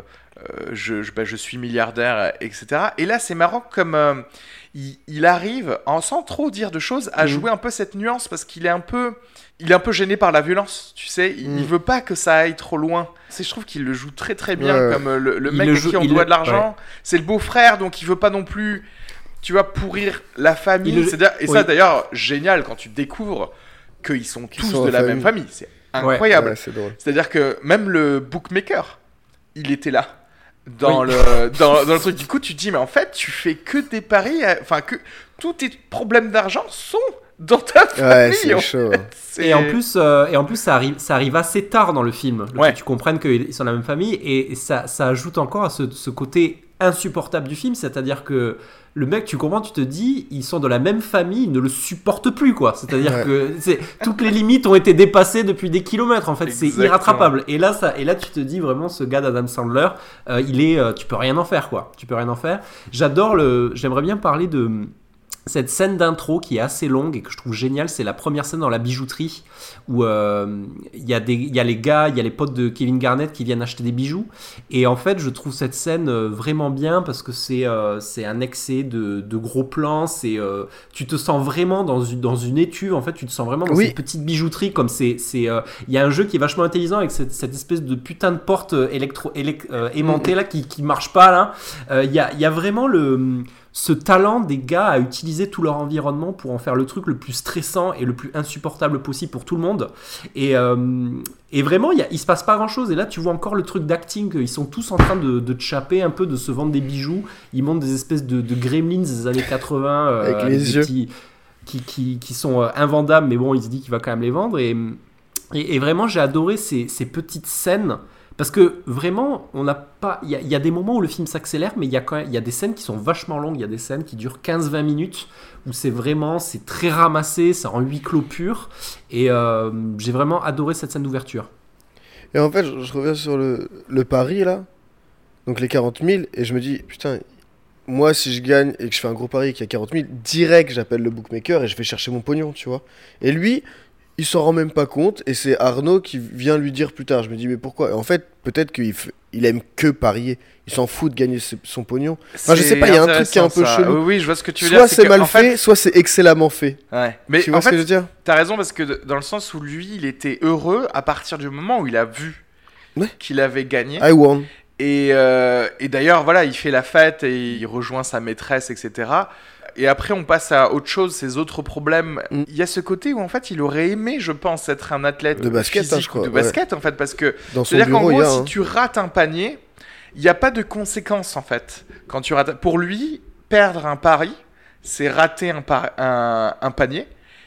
je, je, bah, je suis milliardaire, et cetera. Et là, c'est marrant comme euh, il, il arrive, en, sans trop dire de choses, à mmh. jouer un peu cette nuance parce qu'il est un peu, il est un peu gêné par la violence, tu sais. Il, mmh. il veut pas que ça aille trop loin. C'est, je trouve qu'il le joue très très bien, ouais, comme euh, le, le mec le à joue, qui on doit le, de l'argent. Ouais. C'est le beau-frère, donc il veut pas non plus, tu vois, pourrir la famille. Le... C'est-à-dire, et oui. ça, d'ailleurs, génial quand tu découvres qu'ils sont tous sont de la famille. même famille. C'est incroyable. Ouais, ouais, c'est drôle. C'est-à-dire que même le bookmaker, il était là dans, oui. le, dans, dans le truc. Du coup, tu te dis, mais en fait, tu fais que des paris, enfin, que tous tes problèmes d'argent sont dans ta famille. Ouais, c'est chaud. C'est... Et en plus, euh, et en plus ça, arrive, ça arrive assez tard dans le film, le ouais. que tu comprennes qu'ils sont de la même famille, et, et ça, ça ajoute encore à ce, ce côté insupportable du film, c'est-à-dire que le mec, tu comprends, tu te dis, ils sont de la même famille, ils ne le supportent plus, quoi. C'est-à-dire ouais. que c'est, toutes les limites ont été dépassées depuis des kilomètres, en fait. Exactement. C'est irrattrapable. Et là, ça, et là, tu te dis vraiment, ce gars d'Adam Sandler, euh, il est, euh, tu peux rien en faire, quoi. Tu peux rien en faire. J'adore le, j'aimerais bien parler de cette scène d'intro qui est assez longue et que je trouve géniale. C'est la première scène dans la bijouterie où il euh, y a des, il y a les gars, il y a les potes de Kevin Garnett qui viennent acheter des bijoux. Et en fait, je trouve cette scène vraiment bien parce que c'est, euh, c'est un excès de, de gros plans. C'est, euh, tu te sens vraiment dans une, dans une étuve. En fait, tu te sens vraiment dans oui. cette petite bijouterie. Comme c'est, c'est, euh, il y a un jeu qui est vachement intelligent avec cette, cette espèce de putain de porte électro, élect, euh, aimantée là qui, qui marche pas là. Il euh, y a, il y a vraiment le ce talent des gars à utiliser tout leur environnement pour en faire le truc le plus stressant et le plus insupportable possible pour tout le monde. Et, euh, et vraiment, il ne se passe pas grand-chose. Et là, tu vois encore le truc d'acting. Ils sont tous en train de, de te chaper un peu, de se vendre des bijoux. Ils montent des espèces de, de gremlins des années quatre-vingts. Euh, avec les yeux. Petits, qui, qui, qui sont euh, invendables, mais bon, il se dit qu'il va quand même les vendre. Et, et, et vraiment, j'ai adoré ces, ces petites scènes. Parce que vraiment, on n'a pas. Il y, y a des moments où le film s'accélère, mais il y a quand même, il y a des scènes qui sont vachement longues. Il y a des scènes qui durent quinze vingt minutes où c'est vraiment, c'est très ramassé, c'est en huis clos pur. Et euh, j'ai vraiment adoré cette scène d'ouverture. Et en fait, je, je reviens sur le, le pari là, donc les quarante mille, et je me dis, putain, moi si je gagne et que je fais un gros pari qui a quarante mille, direct j'appelle le bookmaker et je vais chercher mon pognon, tu vois. Et lui. Il s'en rend même pas compte et c'est Arnaud qui vient lui dire plus tard. Je me dis mais pourquoi ? Et en fait peut-être qu'il f... il aime que parier. Il s'en fout de gagner son pognon. Enfin, je sais pas, il y a un truc qui est un peu ça. chelou. Oui, oui, je vois ce que tu veux soit dire. Soit c'est, c'est mal fait, fait, soit c'est excellemment fait. Ouais. Mais tu vois en ce fait, que je veux dire ? T'as raison parce que dans le sens où lui, il était heureux à partir du moment où il a vu ouais. qu'il avait gagné. I won. Et, euh, et d'ailleurs, voilà, il fait la fête et il rejoint sa maîtresse, et cetera. Et après, on passe à autre chose, ces autres problèmes. Mm. Il y a ce côté où, en fait, il aurait aimé, je pense, être un athlète de basket, physique hein, je crois. ou de basket, ouais. en fait, parce que dans c'est-à-dire bureau, qu'en gros, a, si hein. tu rates un panier, il n'y a pas de conséquences, en fait. Quand tu rates, pour lui, perdre un pari, c'est rater un, par... un... un panier.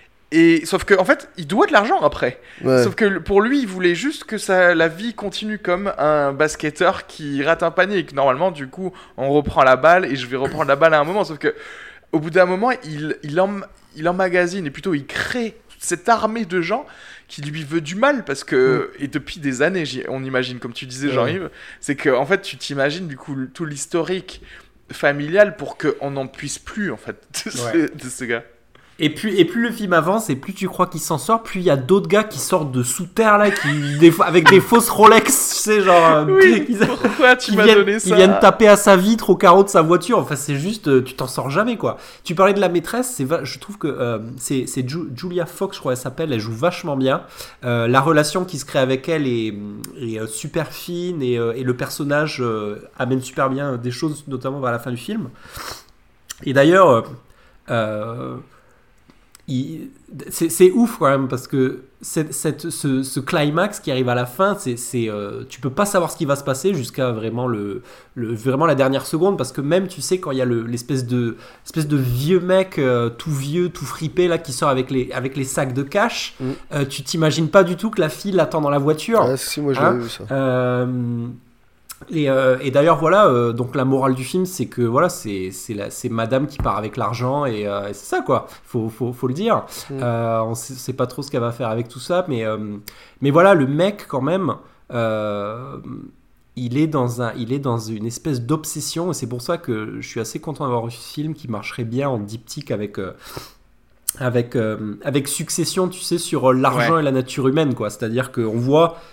Et sauf que, en fait, il doit de l'argent après. Ouais. Sauf que pour lui, il voulait juste que ça, la vie continue comme un basketteur qui rate un panier et que normalement, du coup, on reprend la balle et je vais reprendre la balle à un moment. Sauf que au bout d'un moment, il, il, em, il emmagasine et plutôt il crée cette armée de gens qui lui veut du mal parce que, mmh. et depuis des années, on imagine, comme tu disais, Jean-Yves, ouais. c'est que, en fait, tu t'imagines du coup tout l'historique familial pour qu'on n'en puisse plus, en fait, de, ouais. ce, de ce gars. Et plus, et plus le film avance et plus tu crois qu'il s'en sort, plus il y a d'autres gars qui sortent de sous terre là, qui, des, avec des fausses Rolex, tu sais, genre. Oui, qui, pourquoi tu qui m'as viennent, donné ça ? Ils viennent taper à sa vitre au carreau de sa voiture. Enfin, c'est juste, tu t'en sors jamais quoi. Tu parlais de la maîtresse, c'est, je trouve que euh, c'est, c'est Ju- Julia Fox, je crois, elle s'appelle, elle joue vachement bien. Euh, la relation qui se crée avec elle est, est euh, super fine et, euh, et le personnage euh, amène super bien des choses, notamment vers la fin du film. Et d'ailleurs. Euh, euh, Il, c'est, c'est ouf quand même parce que cette, cette, ce, ce climax qui arrive à la fin, c'est, c'est, euh, tu peux pas savoir ce qui va se passer jusqu'à vraiment, le, le, vraiment la dernière seconde parce que même tu sais quand il y a le, l'espèce, de, l'espèce de vieux mec euh, tout vieux, tout fripé là, qui sort avec les, avec les sacs de cash, mmh. euh, tu t'imagines pas du tout que la fille l'attend dans la voiture. Ah si, moi j'avais hein vu ça. Euh, Et, euh, et d'ailleurs voilà euh, donc la morale du film c'est que voilà c'est c'est la, c'est madame qui part avec l'argent et, euh, et c'est ça quoi faut faut faut le dire mmh. euh, on sait, sait pas trop ce qu'elle va faire avec tout ça mais euh, mais voilà le mec quand même euh, il est dans un il est dans une espèce d'obsession et c'est pour ça que je suis assez content d'avoir eu ce film qui marcherait bien en diptyque avec euh, avec euh, avec Succession tu sais sur l'argent ouais. et la nature humaine quoi c'est-à-dire qu'on voit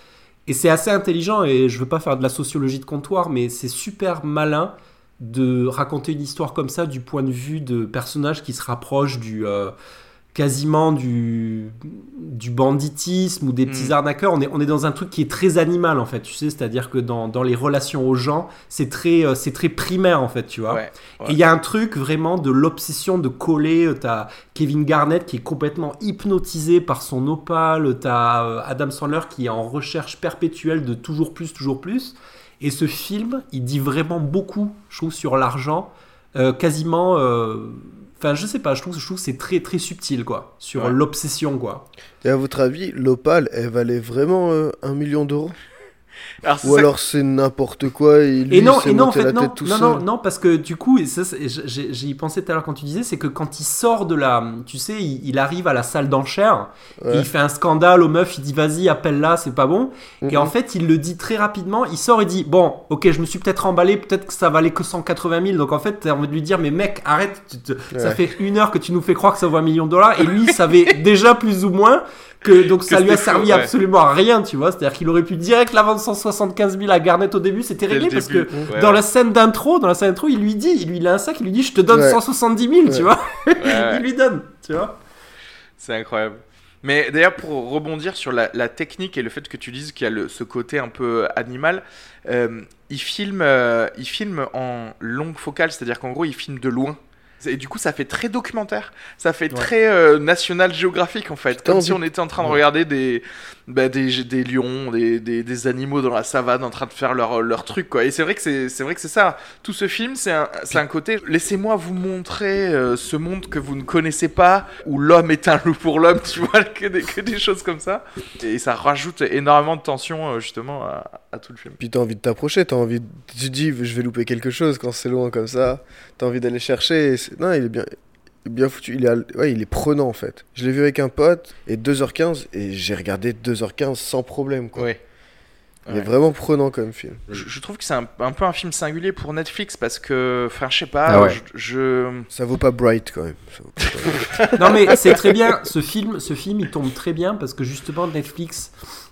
Et c'est assez intelligent, et je veux pas faire de la sociologie de comptoir, mais c'est super malin de raconter une histoire comme ça du point de vue de personnages qui se rapprochent du euh, quasiment du, du banditisme ou des petits Mm. arnaqueurs. On est, on est dans un truc qui est très animal en fait, tu sais, c'est-à-dire que dans, dans les relations aux gens, c'est très, euh, c'est très primaire en fait, tu vois. Ouais, ouais. Et il y a un truc vraiment de l'obsession de coller. euh, T'as Kevin Garnett qui est complètement hypnotisé par son opale. T'as euh, Adam Sandler qui est en recherche perpétuelle de toujours plus, toujours plus. Et ce film, il dit vraiment beaucoup, je trouve, sur l'argent. Euh, quasiment... euh, Enfin, je sais pas, je trouve, je trouve que c'est très, très subtil, quoi. Sur Ouais. l'obsession, quoi. Et à votre avis, l'opale, elle valait vraiment euh, un million d'euros? Alors, c'est Ou ça- alors c'est n'importe quoi et lui Et non, s'est et non, en monté fait, la non, tête tout non, seul? non, non, parce que du coup, et ça, c'est- j'ai j'y ai pensé tout à l'heure quand tu disais, c'est que quand il sort de la, tu sais, il, il arrive à la salle d'enchères, et Ouais. il fait un scandale aux meufs, il dit vas-y, appelle-la, c'est pas bon. Et Mhm. en fait, il le dit très rapidement, il sort et dit bon, ok, je me suis peut-être emballé, peut-être que ça valait que cent quatre-vingt mille, donc en fait, t'as envie de lui dire, mais mec, arrête, tu te- ça Ouais. fait une heure que tu nous fais croire que ça vaut un million de dollars, et lui, il savait déjà plus ou moins que donc Que ça lui a c'était servi faux, ouais. absolument à rien, tu vois, c'est-à-dire qu'il aurait pu direct la vendre cent soixante-quinze mille à Garnett au début, c'était dès le réglé parce début. que Ouais, dans ouais. la scène d'intro, dans la scène d'intro, il lui dit, il lui il a un sac, il lui dit, je te donne Ouais. cent soixante-dix mille, Ouais. tu vois. Ouais, ouais. Il lui donne, tu vois. C'est incroyable. Mais d'ailleurs, pour rebondir sur la, la technique et le fait que tu dises qu'il y a le- ce côté un peu animal, euh, il, filme, euh, il filme en longue focale, c'est-à-dire qu'en gros, il filme de loin. Et du coup, ça fait très documentaire. Ça fait Ouais. très euh, National Geographic, en fait. T'as Comme envie si on était en train de Ouais. regarder des, bah, des, des lions, des, des, des animaux dans la savane en train de faire leur, leur truc, quoi. Et c'est vrai que c'est, c'est vrai que c'est ça. Tout ce film, c'est un, c'est un côté... Laissez-moi vous montrer euh, ce monde que vous ne connaissez pas, où l'homme est un loup pour l'homme, tu vois, que des, que des choses comme ça. Et ça rajoute énormément de tension, euh, justement, à, à tout le film. Puis t'as envie de t'approcher, t'as envie de... tu te dis je vais louper quelque chose quand c'est loin comme ça, t'as envie d'aller chercher. et c'est- Non, il est bien, il est bien foutu, il est, al- ouais, il est prenant en fait. Je l'ai vu avec un pote et deux heures quinze et j'ai regardé deux heures quinze sans problème quoi. Ouais. Il Ouais. est vraiment prenant comme film. Je, je trouve que c'est un, un peu un film singulier pour Netflix parce que, enfin, je sais pas, Ah ouais. je, je- Ça vaut pas Bright quand même. Ça vaut pas Bright. Non mais c'est très bien, ce film, ce film il tombe très bien parce que justement Netflix,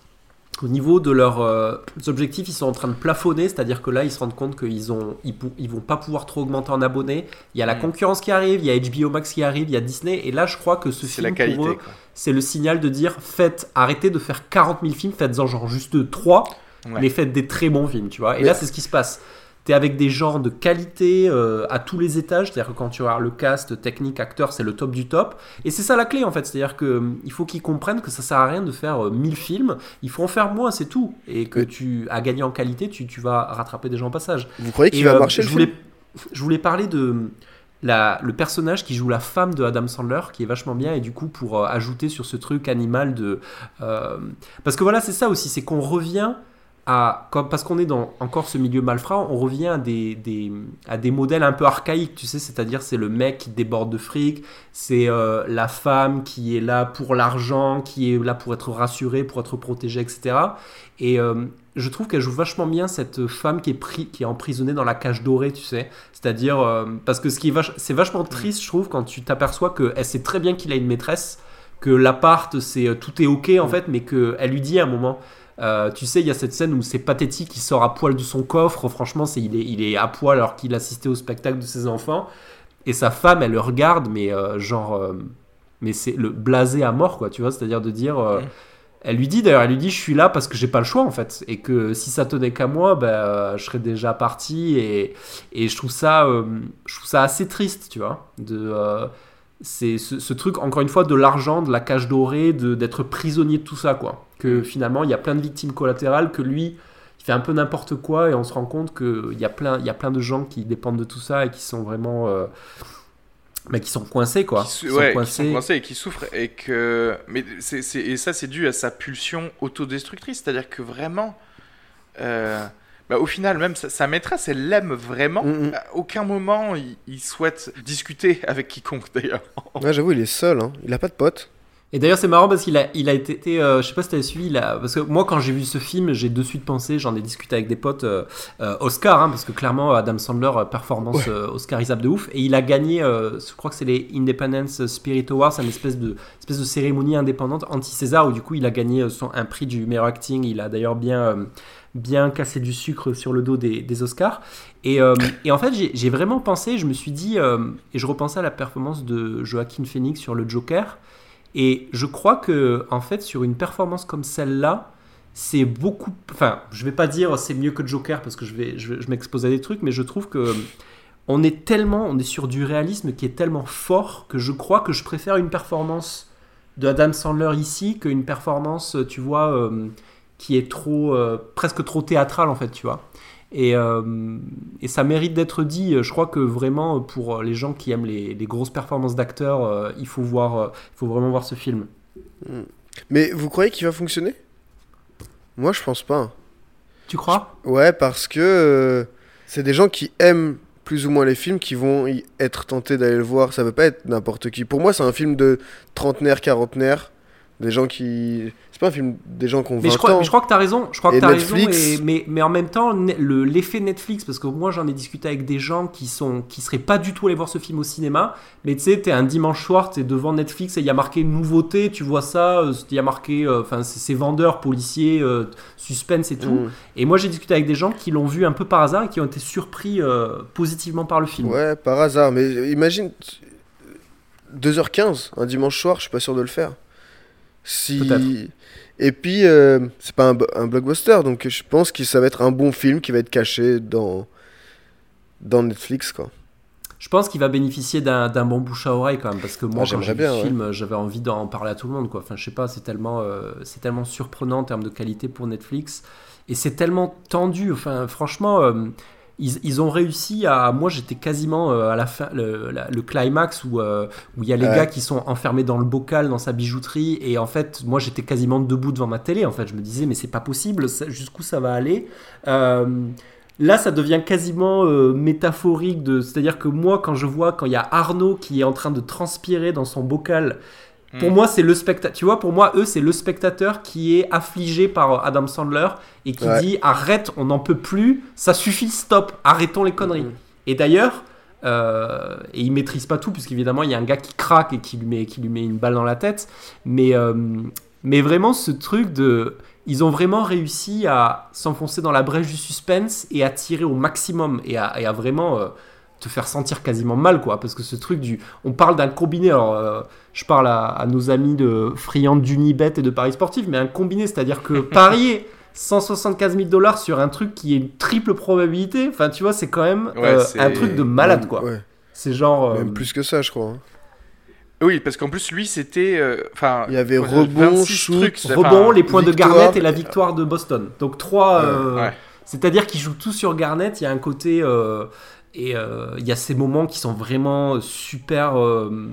au niveau de leurs euh, objectifs, ils sont en train de plafonner, c'est-à-dire que là ils se rendent compte qu'ils ont, ils, pou- ils vont pas pouvoir trop augmenter en abonnés. Il y a la Mm. concurrence qui arrive, il y a H B O Max qui arrive, il y a Disney, et là je crois que ce c'est film la qualité. pour eux, quoi. c'est le signal de dire faites, arrêtez de faire quarante mille films, faites-en genre juste trois, Ouais. mais faites des très bons films, tu vois. Et Mais- là c'est ce qui se passe. T'es avec des gens de qualité euh, à tous les étages, c'est-à-dire que quand tu regardes le cast, technique, acteur, c'est le top du top. Et c'est ça la clé en fait, c'est-à-dire que euh, il faut qu'ils comprennent que ça sert à rien de faire euh, mille films, il faut en faire moins, c'est tout. Et que Oui. tu as gagné en qualité, tu, tu vas rattraper des gens au passage. Vous croyez qu'il Et, va euh, marcher je le voulais, film? je voulais parler de la, le personnage qui joue la femme de Adam Sandler, qui est vachement bien, et du coup pour euh, ajouter sur ce truc animal de... euh, parce que voilà, c'est ça aussi, c'est qu'on revient à... Comme, parce qu'on est dans encore ce milieu malfrat, on revient à des, des, à des modèles un peu archaïques, tu sais, c'est-à-dire c'est le mec qui déborde de fric, c'est euh, la femme qui est là pour l'argent, qui est là pour être rassurée, pour être protégée, et cetera. Et euh, je trouve qu'elle joue vachement bien cette femme qui est, pris, qui est emprisonnée dans la cage dorée, tu sais. C'est-à-dire, euh, parce que ce qui est vach- c'est vachement triste, je trouve, quand tu t'aperçois qu'elle sait très bien qu'il a une maîtresse, que l'appart, c'est, euh, tout est ok en fait, mais qu'elle lui dit à un moment... Euh, tu sais, il y a cette scène où c'est pathétique, il sort à poil de son coffre, franchement, c'est, il, est, il est à poil alors qu'il assistait au spectacle de ses enfants, et sa femme, elle le regarde, mais euh, genre, euh, mais c'est le blasé à mort, quoi, tu vois, c'est-à-dire de dire, euh, Mm. elle lui dit d'ailleurs, elle lui dit, je suis là parce que j'ai pas le choix en fait, et que si ça tenait qu'à moi, ben, euh, je serais déjà parti, et, et je trouve ça, euh, je trouve ça assez triste, tu vois, de... Euh, c'est ce, ce truc, encore une fois, de l'argent, de la cage dorée, de, d'être prisonnier de tout ça, quoi. Que finalement, il y a plein de victimes collatérales, que lui, il fait un peu n'importe quoi, et on se rend compte qu'il y a plein, il y a plein de gens qui dépendent de tout ça, et qui sont vraiment... Euh, bah, qui sont coincés, quoi. Qui, sou- Qui sont ouais, qui coincés. sont coincés et qui souffrent et que mais c'est, c'est- et ça c'est dû à sa pulsion autodestructrice, c'est-à-dire que vraiment euh, bah, au final même sa, sa maîtresse elle l'aime vraiment. Mm, mm. À aucun moment il, il souhaite discuter avec quiconque d'ailleurs. Ouais, j'avoue, il est seul, hein. Il a pas de potes. Et d'ailleurs, c'est marrant parce qu'il a, il a été, euh, je sais pas si tu avais suivi, il a, parce que moi, quand j'ai vu ce film, j'ai de suite pensé, j'en ai discuté avec des potes, euh, euh, Oscar, hein, parce que clairement, Adam Sandler, performance ouais. euh, oscarisable de ouf, et il a gagné, euh, je crois que c'est les Independence Spirit Awards, une espèce de, espèce de cérémonie indépendante anti-César, où du coup, il a gagné son, un prix du meilleur acting, il a d'ailleurs bien, euh, bien cassé du sucre sur le dos des, des Oscars. Et, euh, et en fait, j'ai, j'ai vraiment pensé, je me suis dit, euh, et je repensais à la performance de Joaquin Phoenix sur le Joker. Et je crois que, en fait, sur une performance comme celle-là, c'est beaucoup. Enfin, je vais pas dire c'est mieux que Joker parce que je vais, je, je m'expose à des trucs, mais je trouve que on est tellement, on est sur du réalisme qui est tellement fort que je crois que je préfère une performance de Adam Sandler ici qu'une performance, tu vois, euh, qui est trop, euh, presque trop théâtrale en fait, tu vois. Et, euh, et ça mérite d'être dit. Je crois que vraiment, pour les gens qui aiment les, les grosses performances d'acteurs, euh, il faut voir, euh, il faut vraiment voir ce film. Mais vous croyez qu'il va fonctionner ? Moi, je pense pas. Tu crois ? Ouais, parce que euh, c'est des gens qui aiment plus ou moins les films qui vont y être tentés d'aller le voir. Ça veut pas être n'importe qui. Pour moi, c'est un film de trentenaire, quarantenaire. Des gens qui... C'est pas un film des gens qui ont vingt mais je crois, ans. Mais je crois que t'as raison. Je crois et que t'as Netflix... raison. Et, mais, mais en même temps, le, l'effet Netflix, parce que moi j'en ai discuté avec des gens qui sont qui seraient pas du tout allés voir ce film au cinéma. Mais tu sais, t'es un dimanche soir, t'es devant Netflix et il y a marqué nouveauté. Tu vois ça, il y a marqué, enfin euh, c'est, c'est vendeurs, policiers, euh, suspense et tout. Mmh. Et moi j'ai discuté avec des gens qui l'ont vu un peu par hasard et qui ont été surpris euh, positivement par le film. Ouais, par hasard. Mais imagine deux heures quinze un dimanche soir, je suis pas sûr de le faire. Si... Peut-être. Et puis, euh, c'est pas un, un blockbuster, donc je pense que ça va être un bon film qui va être caché dans, dans Netflix, quoi. Je pense qu'il va bénéficier d'un, d'un bon bouche à oreille quand même, parce que moi, ah, quand j'ai vu bien, ce ouais. film, j'avais envie d'en parler à tout le monde, quoi. Enfin, je sais pas, c'est tellement, euh, c'est tellement surprenant en termes de qualité pour Netflix, et c'est tellement tendu. Enfin, franchement... Euh, Ils, ils ont réussi à... Moi, j'étais quasiment euh, à la fin, le, la, le climax où euh, où il y a les ouais. gars qui sont enfermés dans le bocal, dans sa bijouterie. Et en fait, moi, j'étais quasiment debout devant ma télé. En fait, je me disais, mais c'est pas possible. Ça, jusqu'où ça va aller euh, Là, ça devient quasiment euh, métaphorique. De, c'est-à-dire que moi, quand je vois, quand il y a Arnaud qui est en train de transpirer dans son bocal... Pour mmh. moi, c'est le spectateur. Tu vois, pour moi, eux, c'est le spectateur qui est affligé par Adam Sandler et qui ouais. dit arrête, on n'en peut plus, ça suffit, stop, arrêtons les conneries. Mmh. Et d'ailleurs, euh, et il maîtrise pas tout, puisqu'évidemment, il y a un gars qui craque et qui lui met, qui lui met une balle dans la tête. Mais, euh, mais vraiment, ce truc de. Ils ont vraiment réussi à s'enfoncer dans la brèche du suspense et à tirer au maximum et à, et à vraiment. Euh, te faire sentir quasiment mal, quoi, parce que ce truc du... On parle d'un combiné, alors euh, je parle à, à nos amis de friands d'Unibet et de Paris Sportif, mais un combiné, c'est-à-dire que parier cent soixante-quinze mille dollars sur un truc qui est une triple probabilité, enfin, tu vois, c'est quand même ouais, euh, c'est... un truc de malade, quoi. Ouais. C'est genre... Euh... Même plus que ça, je crois. Hein. Oui, parce qu'en plus, lui, c'était... Enfin, euh, il y avait rebond, shoot, trucs, rebond, les points victoire, de Garnett et la victoire de Boston. Donc, trois... Euh, ouais. C'est-à-dire qu'ils jouent tout sur Garnett, il y a un côté... Euh, Et il euh, y a ces moments qui sont vraiment super, euh,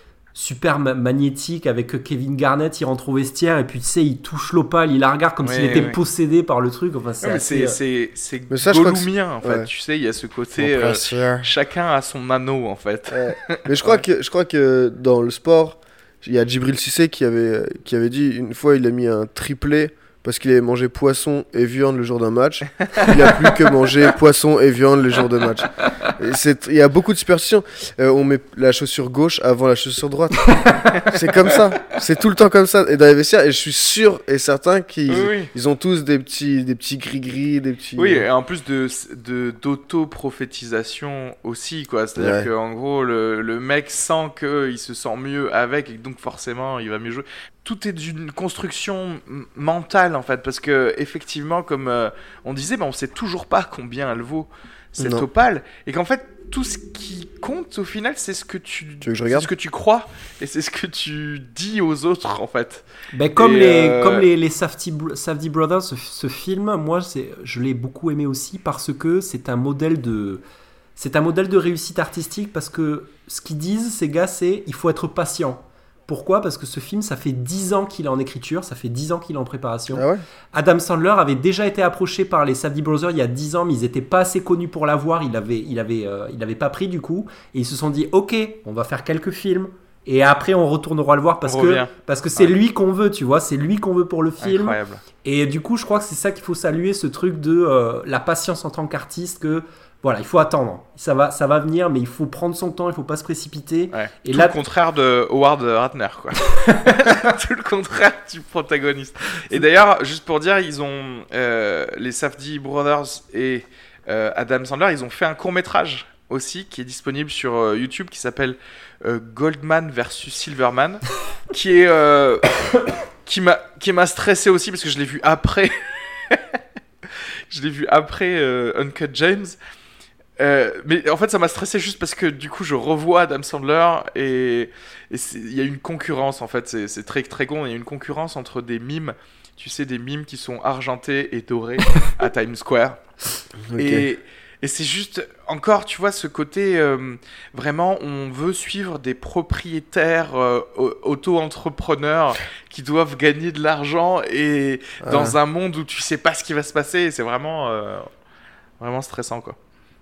super ma- magnétiques avec Kevin Garnett, il rentre au vestiaire et puis tu sais, il touche l'opale, il la regarde comme ouais, s'il était ouais. possédé par le truc. Enfin, c'est ouais, assez, c'est, c'est, c'est Gollumien en fait. Ouais. Tu sais, il y a ce côté. Euh, chacun a son anneau en fait. Ouais. Mais je crois, ouais. que, je crois que dans le sport, il y a Djibril Cissé qui avait, qui avait dit une fois, il a mis un triplé. Parce qu'il avait mangé poisson et viande le jour d'un match. Il n'y a plus que manger poisson et viande le jour de match. Et c'est, il y a beaucoup de superstitions. Euh, on met la chaussure gauche avant la chaussure droite. C'est comme ça. C'est tout le temps comme ça. Et dans les vestiaires, et je suis sûr et certain qu'ils oui, oui. ils ont tous des petits, des petits gris-gris, des petits... Oui, et en plus de, de, d'auto-prophétisation aussi, quoi. C'est-à-dire ouais. qu'en gros, le, le mec sent qu'il se sent mieux avec et donc forcément, il va mieux jouer. Tout est d'une construction mentale en fait, parce que effectivement, comme euh, on disait, bah, on sait toujours pas combien elle vaut cette non. opale, et qu'en fait tout ce qui compte au final, c'est ce que tu, tu veux que je c'est regarde ce que tu crois et c'est ce que tu dis aux autres en fait. Ben comme et les euh... comme les les Safdie, Safdie Brothers, ce, ce film, moi c'est je l'ai beaucoup aimé aussi parce que c'est un modèle de c'est un modèle de réussite artistique, parce que ce qu'ils disent ces gars, c'est il faut être patient. Pourquoi ? Parce que ce film, ça fait dix ans qu'il est en écriture, ça fait dix ans qu'il est en préparation. Ah ouais ? Adam Sandler avait déjà été approché par les Safdie Brothers il y a dix ans, mais ils n'étaient pas assez connus pour l'avoir, il avait, il avait, euh, il avait pas pris du coup, et ils se sont dit, ok, on va faire quelques films, Et après, on retournera le voir parce On que, revient. parce que c'est Ouais. lui qu'on veut, tu vois. C'est lui qu'on veut pour le film. Incroyable. Et du coup, je crois que c'est ça qu'il faut saluer, ce truc de euh, la patience en tant qu'artiste, que voilà, il faut attendre. Ça va, ça va venir, mais il faut prendre son temps, il faut pas se précipiter. Ouais. Et Tout là- le contraire de Howard Ratner, quoi. Tout le contraire du protagoniste. Et d'ailleurs, juste pour dire, ils ont euh, les Safdie Brothers et euh, Adam Sandler, ils ont fait un court métrage aussi qui est disponible sur euh, YouTube qui s'appelle euh, Goldman versus Silverman, qui est euh, qui m'a qui m'a stressé aussi parce que je l'ai vu après. Je l'ai vu après euh, Uncut James. Euh, mais en fait, ça m'a stressé juste parce que du coup, je revois Adam Sandler et et c'est- il y a une concurrence en fait. C'est, c'est très très con. Il y a une concurrence entre des mimes, tu sais, des mimes qui sont argentés et dorés à Times Square. Ok. Et, et c'est juste, encore, tu vois, ce côté, euh, vraiment, on veut suivre des propriétaires euh, au- auto-entrepreneurs qui doivent gagner de l'argent et dans un monde où tu sais pas ce qui va se passer. Et c'est vraiment, euh, vraiment stressant, quoi.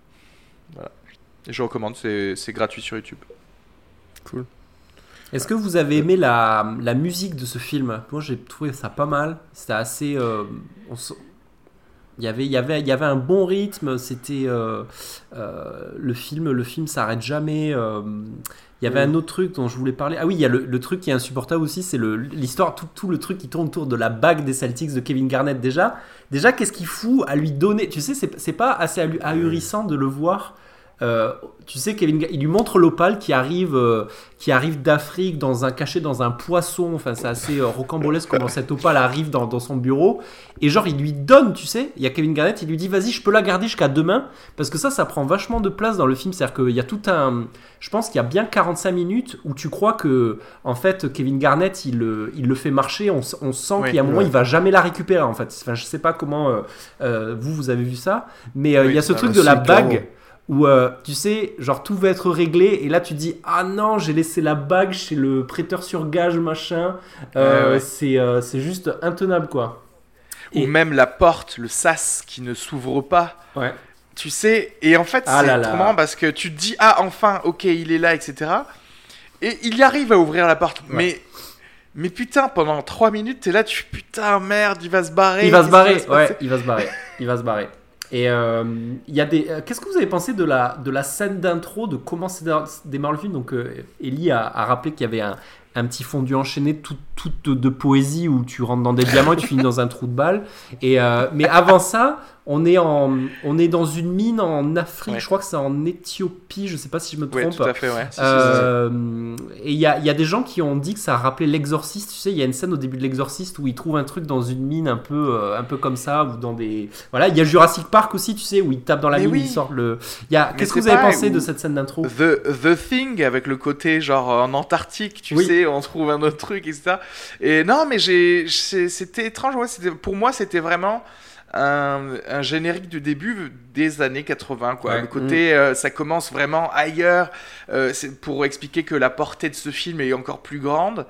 Voilà. Et je recommande, c'est, c'est gratuit sur YouTube. Cool. Est-ce que vous avez aimé la, la musique de ce film? Moi, j'ai trouvé ça pas mal. C'était assez. euh, on s- il y avait, il y avait, il y avait un bon rythme. C'était euh, euh, le film. Le film s'arrête jamais. euh, il y avait un autre truc dont je voulais parler. Ah oui, il y a le, le truc qui est insupportable aussi, c'est le, l'histoire, tout, tout le truc qui tourne autour de la bague des Celtics de Kevin Garnett. Déjà, déjà, qu'est-ce qu'il fout à lui donner? Tu sais, c'est, c'est pas assez ahuri- ahurissant de le voir. Euh, tu sais, Kevin, Ga- il lui montre l'opale qui arrive, euh, qui arrive d'Afrique dans un caché dans un poisson. Enfin, c'est assez euh, rocambolesque comment cette opale arrive dans, dans son bureau. Et genre, il lui donne, tu sais. Il y a Kevin Garnett, il lui dit, vas-y, je peux la garder jusqu'à demain, parce que ça, ça prend vachement de place dans le film. C'est-à-dire qu'il y a tout un, je pense qu'il y a bien quarante-cinq minutes où tu crois que, en fait, Kevin Garnett, il, le- il le fait marcher. On, s- on sent Oui, qu'il y a un moment, ouais. il va jamais la récupérer. En fait, enfin, je sais pas comment euh, euh, vous vous avez vu ça, mais euh, Oui, il y a ce ah, truc bah, de la si, bague. clairement. Où euh, tu sais, genre tout va être réglé et là tu dis ah non, j'ai laissé la bague chez le prêteur sur gage machin. Euh, Ouais, ouais. C'est, euh, c'est juste intenable quoi. Ou Et- même la porte, le sas qui ne s'ouvre pas. Ouais. Tu sais, et en fait, Ah c'est là là. trop marrant parce que tu te dis, ah, enfin, ok, il est là, et cetera. Et il y arrive à ouvrir la porte. Ouais. Mais, mais putain, pendant trois minutes, t'es là, tu fais, putain, merde, il va se barrer. Il va se qu'est-ce qui barrer, se ouais, passer il va se barrer, il va se barrer. Et euh, il y a des. euh, Qu'est-ce que vous avez pensé de la de la scène d'intro, de comment c'est démarre le film? Donc euh, Ellie a, a rappelé qu'il y avait un, un petit fondu enchaîné tout, tout de, de poésie où tu rentres dans des diamants et tu finis dans un trou de balle. Et euh, mais avant ça, on est en on est dans une mine en Afrique. Ouais. Je crois que c'est en Éthiopie. Je sais pas si je me Ouais, trompe. tout à fait, ouais. Si, si, si, si. Euh, et il y a, il y a des gens qui ont dit que ça rappelait l'Exorciste. Tu sais, il y a une scène au début de l'Exorciste où ils trouvent un truc dans une mine un peu, euh, un peu comme ça, ou dans des. Voilà, il y a Jurassic Park aussi, tu sais, où ils tapent dans la Mais mine, oui. ils sortent le. Il y a. Mais Qu'est-ce que c'est vous avez pareil, pensé de ou- cette scène d'intro? The, The Thing, avec le côté genre en Antarctique, tu Oui. sais, on trouve un autre truc, et cetera. Et non, mais j'ai, c'est- c'était étrange, ouais, c'était, pour moi, c'était vraiment un, un générique du début des années quatre-vingts, quoi. Ouais. Le côté, euh, ça commence vraiment ailleurs, euh, c'est pour expliquer que la portée de ce film est encore plus grande.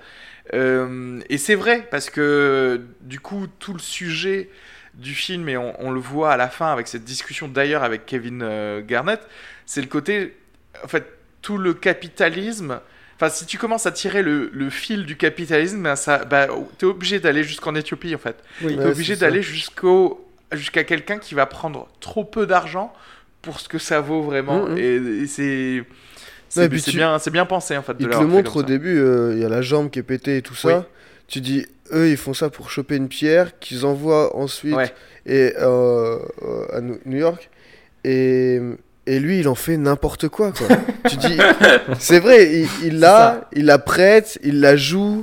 Euh, et c'est vrai, parce que du coup, tout le sujet du film, et on, on le voit à la fin avec cette discussion d'ailleurs avec Kevin euh, Garnett, c'est le côté, en fait, tout le capitalisme. Enfin, si tu commences à tirer le, le fil du capitalisme, ben ça, ben, t'es obligé d'aller jusqu'en Éthiopie, en fait. Oui. T'es Ouais, obligé c'est ça. d'aller jusqu'au, jusqu'à quelqu'un qui va prendre trop peu d'argent pour ce que ça vaut vraiment. Mhm. Et, et c'est, c'est, Ouais, et puis c'est tu- bien, c'est bien pensé, en fait. de Il te l'avoir le fait montre comme au ça. début, euh, il y a la jambe qui est pétée et tout ça. Oui. Tu dis, eux, ils font ça pour choper une pierre qu'ils envoient ensuite Ouais. et, euh, euh, à Nou- New York. Et, et lui, il en fait n'importe quoi, quoi. Tu dis, c'est vrai, il, il C'est l'a, ça. il la prête, il la joue,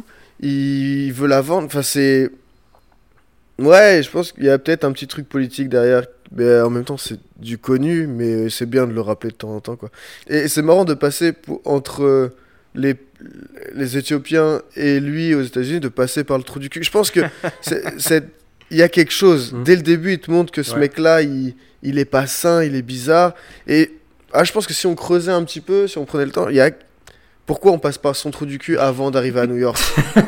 il veut la vendre. Enfin, c'est. Ouais, je pense qu'il y a peut-être un petit truc politique derrière. Mais en même temps, c'est du connu, mais c'est bien de le rappeler de temps en temps, quoi. Et c'est marrant de passer pour- entre les, les Éthiopiens et lui aux États-Unis, de passer par le trou du cul. Je pense que c'est, c'est- il y a quelque chose. Mm. Dès le début, il te montre que ce Ouais. mec-là, il, il est pas sain, il est bizarre. Et ah, je pense que si on creusait un petit peu, si on prenait le temps, il y a. Pourquoi on passe par son trou du cul avant d'arriver à New York?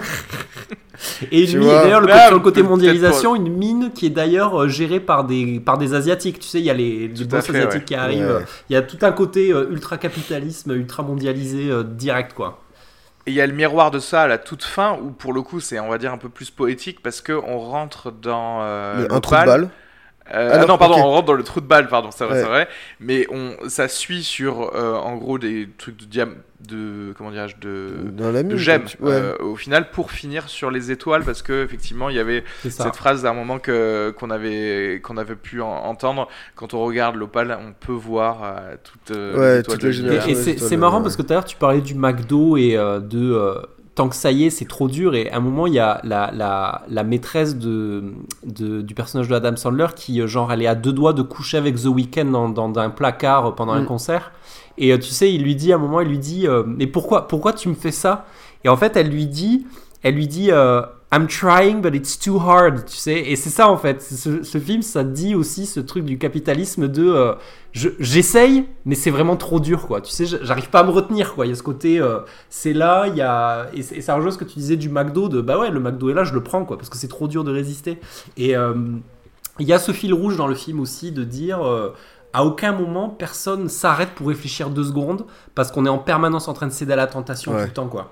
Et une Tu mine, vois. d'ailleurs, le Là, côté- sur le côté peut-être mondialisation, une mine qui est d'ailleurs euh, gérée par des, par des Asiatiques. Tu sais, il y a les, les Tout à boss fait, asiatiques ouais. qui arrivent. Ouais. Il y a tout un côté euh, ultra-capitalisme, ultra-mondialisé euh, direct, quoi. Et il y a le miroir de ça à la toute fin où pour le coup c'est on va dire un peu plus poétique parce que on rentre dans euh, Le- un trou de balle. Euh, Ah ah non, non, pardon, ok. on rentre dans le trou de balle, pardon, c'est vrai, Ouais. c'est vrai. Mais on, ça suit sur, euh, en gros, des trucs de diam, de, comment dirais-je, de, Dans la de mine. gemmes, tu- Ouais. euh, au final, pour finir sur les étoiles, parce que effectivement, il y avait C'est ça. cette phrase d'un moment que qu'on avait qu'on avait pu en- entendre. Quand on regarde l'opale, on peut voir euh, toutes euh, Ouais, les étoiles toutes de les l'univers. Et, générations. et Ouais, c'est étoiles, c'est marrant ouais. parce que tout à l'heure tu parlais du McDo et euh, de euh, tant que ça y est c'est trop dur et à un moment il y a la, la, la maîtresse de, de, du personnage de Adam Sandler qui euh, genre elle est à deux doigts de coucher avec The Weeknd dans, dans, dans un placard pendant un Mm. concert et euh, tu sais il lui dit à un moment il lui dit euh, mais pourquoi, pourquoi tu me fais ça et en fait elle lui dit elle lui dit euh, I'm trying but it's too hard tu sais et c'est ça en fait ce, ce film ça dit aussi ce truc du capitalisme de euh, je- j'essaye mais c'est vraiment trop dur quoi tu sais je- j'arrive pas à me retenir quoi il y a ce côté euh, c'est là il y a et, c'est- et ça rejoint ce que tu disais du McDo de bah ouais le McDo est là je le prends quoi parce que c'est trop dur de résister et euh, il y a ce fil rouge dans le film aussi de dire euh, à aucun moment personne s'arrête pour réfléchir deux secondes parce qu'on est en permanence en train de céder à la tentation Ouais. tout le temps quoi.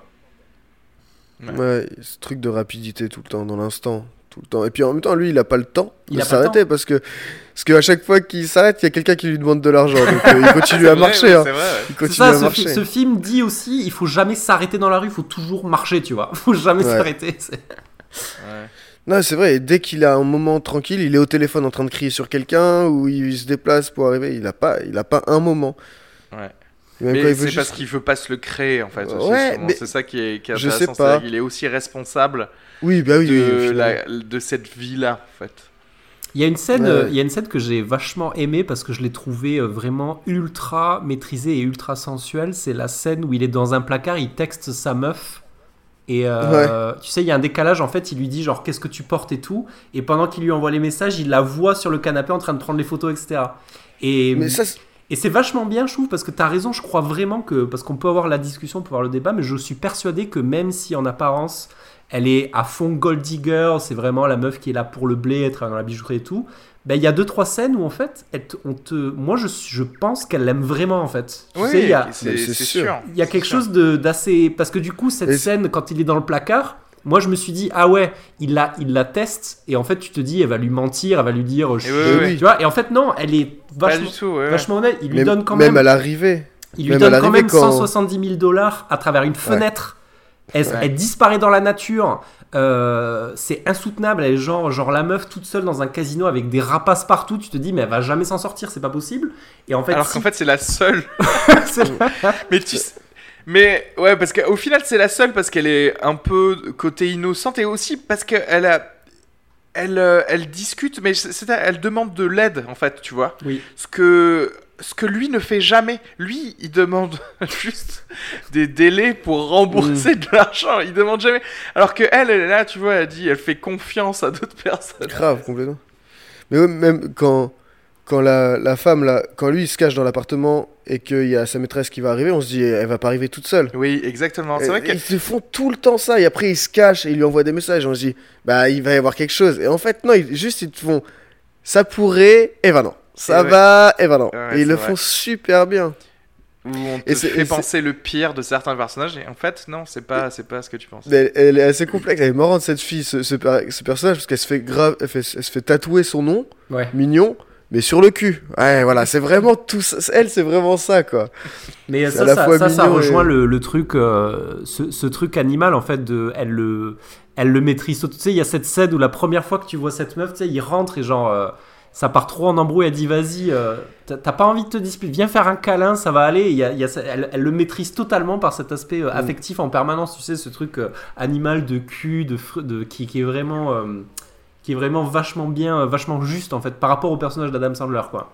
Ouais. Ouais, ce truc de rapidité tout le temps, dans l'instant, tout le temps. Et puis en même temps, lui, il a pas le temps Il de a pas le s'arrêter parce que parce qu'à chaque fois qu'il s'arrête, il y a quelqu'un qui lui demande de l'argent. Donc euh, il continue à C'est vrai, marcher. ouais, hein. c'est vrai, ouais. Il C'est continue ça, à ce, marcher. fi- ce film dit aussi, il faut jamais s'arrêter dans la rue, il faut toujours marcher, tu vois. Il faut jamais Ouais. s'arrêter. c'est- Ouais. Non, c'est vrai. Et dès qu'il a un moment tranquille, il est au téléphone en train de crier sur quelqu'un ou il se déplace pour arriver. Il a pas, il a pas un moment. Ouais. Et même quand Mais il c'est veut parce juste- qu'il veut pas se le créer en fait. Aussi, Ouais, souvent. mais C'est ça qui est, qui est je sais intéressant. pas. C'est-à-dire qu'il est aussi responsable Oui, bah oui. oui, de, finalement. la, de cette vie-là en fait. Il y a une scène, Ouais. euh, il y a une scène que j'ai vachement aimée parce que je l'ai trouvée euh, vraiment ultra maîtrisée et ultra sensuelle. C'est la scène où il est dans un placard, il texte sa meuf. Et euh, tu sais, il y a un décalage en fait. Il lui dit genre qu'est-ce que tu portes et tout. Et pendant qu'il lui envoie les messages, il la voit sur le canapé en train de prendre les photos, et cetera. Et Mais ça, c'est- Et c'est vachement bien, je trouve, parce que tu as raison, je crois vraiment que. Parce qu'on peut avoir la discussion, on peut avoir le débat, mais je suis persuadé que même si en apparence, elle est à fond gold digger, c'est vraiment la meuf qui est là pour le blé, être dans la bijouterie et tout, ben il y a deux, trois scènes où en fait, elle te- on te. Moi, je, je pense qu'elle l'aime vraiment, en fait. Tu sais, il y a, c'est Mais c'est c'est sûr. sûr. il y a C'est quelque sûr. chose de- d'assez. Parce que du coup, cette Et- scène, quand il est dans le placard. Moi, je me suis dit, ah ouais, il la, il la teste, et en fait, tu te dis, elle va lui mentir, elle va lui dire, je Et oui, suis- oui, oui. tu vois, et en fait, non, elle est Pas vachement, du tout. Ouais, ouais. vachement honnête, il lui même, donne quand même même, à l'arrivée. il lui même donne à quand l'arrivée, même quand- cent soixante-dix mille dollars à travers une fenêtre. Elle, Ouais. elle disparaît dans la nature. Euh, c'est insoutenable. Elle est genre, genre la meuf toute seule dans un casino avec des rapaces partout. Tu te dis, mais elle va jamais s'en sortir, c'est pas possible. Et en fait, Alors si- qu'en fait, c'est la seule. c'est- Mais tu sais- Mais ouais, parce qu'au final, c'est la seule parce qu'elle est un peu côté innocente et aussi parce qu'elle a. Elle, euh, elle discute, mais c'est, c'est- elle demande de l'aide en fait, tu vois. oui. Ce que, ce que lui ne fait jamais. Lui, il demande juste des délais pour rembourser de l'argent. Il demande jamais. Alors que elle, elle est là, tu vois, elle dit, elle fait confiance à d'autres personnes. Grave, complètement. Mais ouais, même quand, quand la, la femme, là, quand lui, il se cache dans l'appartement et qu'il y a sa maîtresse qui va arriver, on se dit, elle va pas arriver toute seule. Oui, exactement. C'est Et- vrai que Ils se font tout le temps ça, et après ils se cachent et ils lui envoient des messages. On se dit, bah il va y avoir quelque chose. Et en fait, non, ils, juste ils te font, ça pourrait, et ben non. Ça Et ouais. va, et ben non. Ouais, et c'est ils le vrai. font super bien. où on te Et c'est- fait et c'est- penser le pire de certains personnages et en fait, non, c'est pas, c'est pas ce que tu penses. Mais elle, elle est assez complexe, elle est marrante cette fille, ce, ce, per- ce personnage, parce qu'elle se fait grave, elle, fait- elle se fait tatouer son nom, Ouais. mignon, mais sur le cul. Ouais, voilà, c'est vraiment tout ça. Elle, c'est vraiment ça, quoi. Mais C'est ça, à la ça, fois ça, ça mignon rejoint et- le, le truc, euh, ce, ce truc animal en fait. De, elle le, elle le maîtrise. Tu sais, il y a cette scène où la première fois que tu vois cette meuf, tu sais, il rentre et genre, euh, ça part trop en embrouille. Elle dit, vas-y, euh, t'as t'as pas envie de te disputer, viens faire un câlin, ça va aller. Et il y a, il y a ça- elle, elle le maîtrise totalement par cet aspect euh, affectif en permanence. Tu sais, ce truc euh, animal de cul, de, fr- de qui, qui est vraiment, euh, qui est vraiment vachement bien, euh, vachement juste en fait par rapport au personnage d'Adam Sandler, quoi.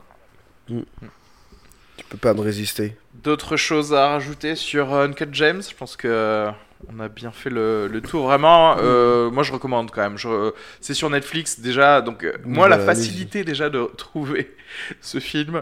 Tu peux pas me résister. D'autres choses à rajouter sur euh, Uncut Gems? Je pense que euh, on a bien fait le, le tour. Vraiment, euh, moi je recommande quand même. Je, c'est sur Netflix déjà, donc euh, moi la Bah, facilité déjà de trouver ce film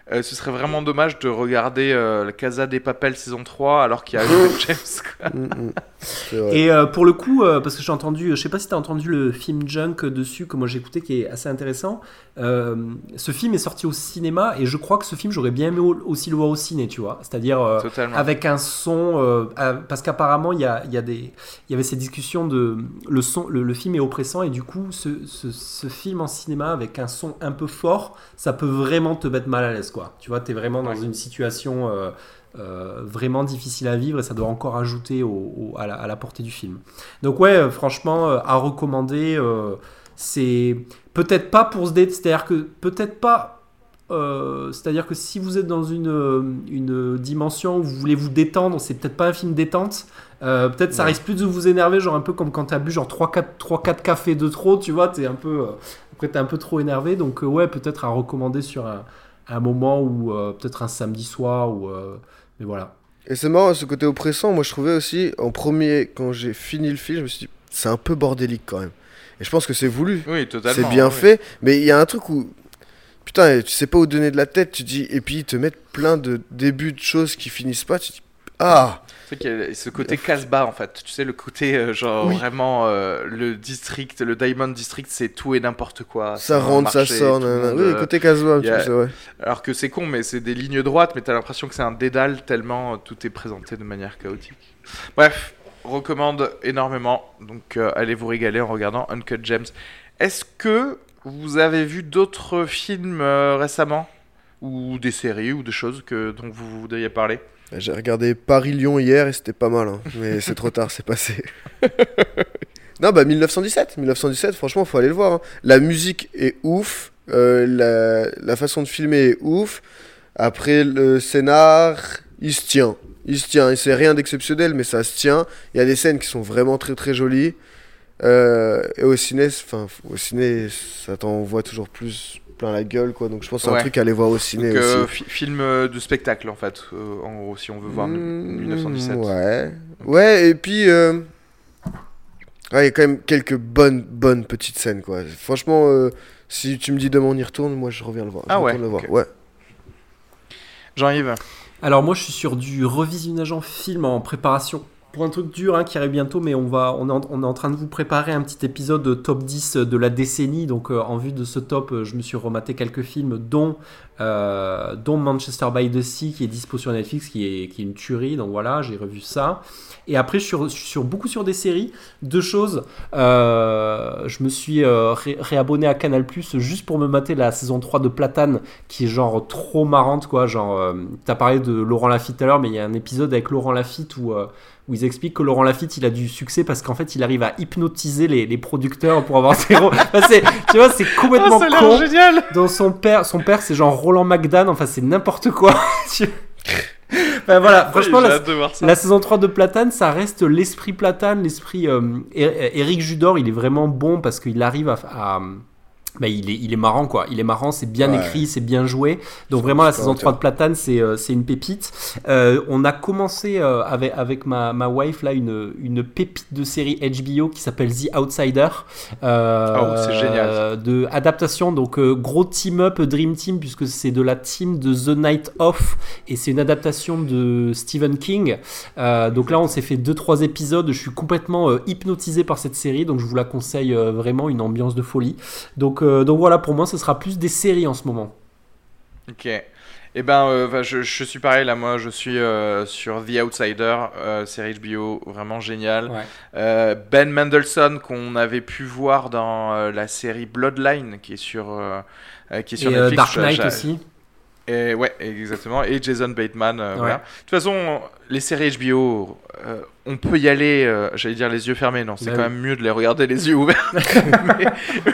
euh, ce serait vraiment dommage de regarder euh, la Casa des Papel saison trois alors qu'il y a Uncut James, quoi. Mm, mm. C'est vrai. Et euh, pour le coup, euh, parce que j'ai entendu, je sais pas si tu as entendu le film Junk dessus, que moi j'ai écouté, qui est assez intéressant. Euh, ce film est sorti au cinéma et je crois que ce film, j'aurais bien aimé au- aussi le voir au ciné, tu vois. C'est-à-dire euh, Totalement. avec un son, euh, euh, parce qu'apparemment il y, a, il y, a des, il y avait ces discussions de le, son, le, le film est oppressant et du coup, ce, ce, ce film en cinéma avec un son un peu fort, ça peut vraiment te mettre mal à l'aise, quoi. Tu vois, tu es vraiment dans Ouais. une situation. Euh, Euh, vraiment difficile à vivre et ça doit encore ajouter au, au, à, la, à la portée du film. Donc ouais, euh, franchement, euh, à recommander. Euh, c'est peut-être pas pour se dé... c'est-à-dire que peut-être pas. Euh, c'est-à-dire que si vous êtes dans une, une dimension où vous voulez vous détendre, c'est peut-être pas un film détente. Euh, peut-être ça Ouais. risque plus de vous énerver, genre un peu comme quand t'as bu genre trois quatre cafés de trop, tu vois, t'es un peu, euh, après t'es un peu trop énervé. Donc euh, ouais, peut-être à recommander sur un, un moment où euh, peut-être un samedi soir ou euh, mais voilà. Et c'est marrant, ce côté oppressant, moi je trouvais aussi, en premier, quand j'ai fini le film, je me suis dit, c'est un peu bordélique quand même. Et je pense que c'est voulu, Oui, totalement. c'est bien oui. fait, mais il y a un truc où, putain, tu sais pas où donner de la tête, tu dis, et puis ils te mettent plein de débuts de choses qui finissent pas, tu dis, ah, Tu sais qu'il y a ce côté casse-bas en fait. Tu sais, le côté euh, genre Oui. vraiment euh, le district, le Diamond District, c'est tout et n'importe quoi. ça C'est un rentre, ça marché, sort, tout le nanana. monde, Oui, euh, côté Casbah, un y a- petit peu, c'est vrai. Alors que c'est con, mais c'est des lignes droites, mais t'as l'impression que c'est un dédale tellement euh, tout est présenté de manière chaotique. Bref, recommande énormément. Donc euh, allez vous régaler en regardant Uncut Gems. Est-ce que vous avez vu d'autres films euh, récemment ou des séries ou des choses que dont vous voudriez parler? J'ai regardé Paris-Lyon hier et c'était pas mal, hein. Mais c'est trop tard, c'est passé. Non, bah dix-neuf cent dix-sept, dix-neuf cent dix-sept, franchement, faut aller le voir, hein. La musique est ouf, euh, la, la façon de filmer est ouf. Après, le scénar, il se tient. Il se tient, et c'est rien d'exceptionnel, mais ça se tient. Il y a des scènes qui sont vraiment très très jolies. Euh, et au ciné, enfin, au ciné, ça t'envoie toujours plus plein la gueule, quoi. Donc je pense que c'est Ouais. un truc à aller voir au ciné Donc, euh, aussi. fi- film euh, de spectacle en fait, euh, en gros, si on veut voir Mmh, dix-neuf cent dix-sept. Ouais. Ouais, et puis euh, ouais, il y a quand même quelques bonnes, bonnes petites scènes, quoi. Franchement, euh, si tu me dis demain on y retourne, moi je reviens le voir. Je Ah ouais, retourne le voir. ok. Ouais. Jean-Yves. Alors moi je suis sur du revisionnage en film en préparation pour un truc dur, hein, qui arrive bientôt, mais on, va, on, est en, on est en train de vous préparer un petit épisode de top dix de la décennie. Donc euh, en vue de ce top, euh, je me suis rematé quelques films, dont, euh, dont Manchester by the Sea, qui est dispo sur Netflix, qui est, qui est une tuerie. Donc voilà, j'ai revu ça. Et après, je suis, je suis sur, beaucoup sur des séries. Deux choses. Euh, je me suis euh, ré- réabonné à Canal+, juste pour me mater la saison trois de Platane, qui est genre trop marrante, quoi. Genre, euh, t'as parlé de Laurent Lafitte tout à l'heure, mais il y a un épisode avec Laurent Lafitte où, euh, où ils expliquent que Laurent Lafitte, il a du succès parce qu'en fait, il arrive à hypnotiser les, les producteurs pour avoir des rôles. Enfin, c'est, tu vois, c'est complètement Ah, ça a l'air con. génial. Dans son père, son père, c'est genre Roland McDan. Enfin, c'est n'importe quoi. Tu- enfin, voilà, franchement, j'ai la, hâte de voir ça. la saison trois de Platane, ça reste l'esprit Platane, l'esprit euh, Er- Éric Judor, il est vraiment bon parce qu'il arrive à... à- bah, il, est, il est marrant, quoi. Il est marrant, c'est bien Ouais. écrit, c'est bien joué. Donc vraiment, la super saison auteur. trois de Platane, c'est, euh, c'est une pépite. Euh, on a commencé euh, avec, avec ma, ma wife, là, une, une pépite de série H B O qui s'appelle The Outsider. Euh, Oh, c'est génial. De adaptation, donc euh, gros team-up, Dream Team, puisque c'est de la team de The Night Of, et c'est une adaptation de Stephen King. Euh, donc là, on s'est fait deux trois épisodes. Je suis complètement euh, hypnotisé par cette série, donc je vous la conseille euh, vraiment, une ambiance de folie. Donc, euh, donc voilà, pour moi, ce sera plus des séries en ce moment. Ok. Eh ben, euh, bah, je, je suis pareil là. Moi, je suis euh, sur The Outsider, euh, série H B O, vraiment géniale. Ouais. Euh, Ben Mendelsohn qu'on avait pu voir dans euh, la série Bloodline, qui est sur, euh, euh, qui est sur Et euh, Netflix. Dark J'a- Knight j'a- aussi. Et ouais, exactement. Et Jason Bateman, euh, Ouais. voilà. De toute façon, les séries H B O, euh, on peut y aller. euh, J'allais dire les yeux fermés, non, c'est Bah quand oui. même mieux de les regarder les yeux ouverts. mais,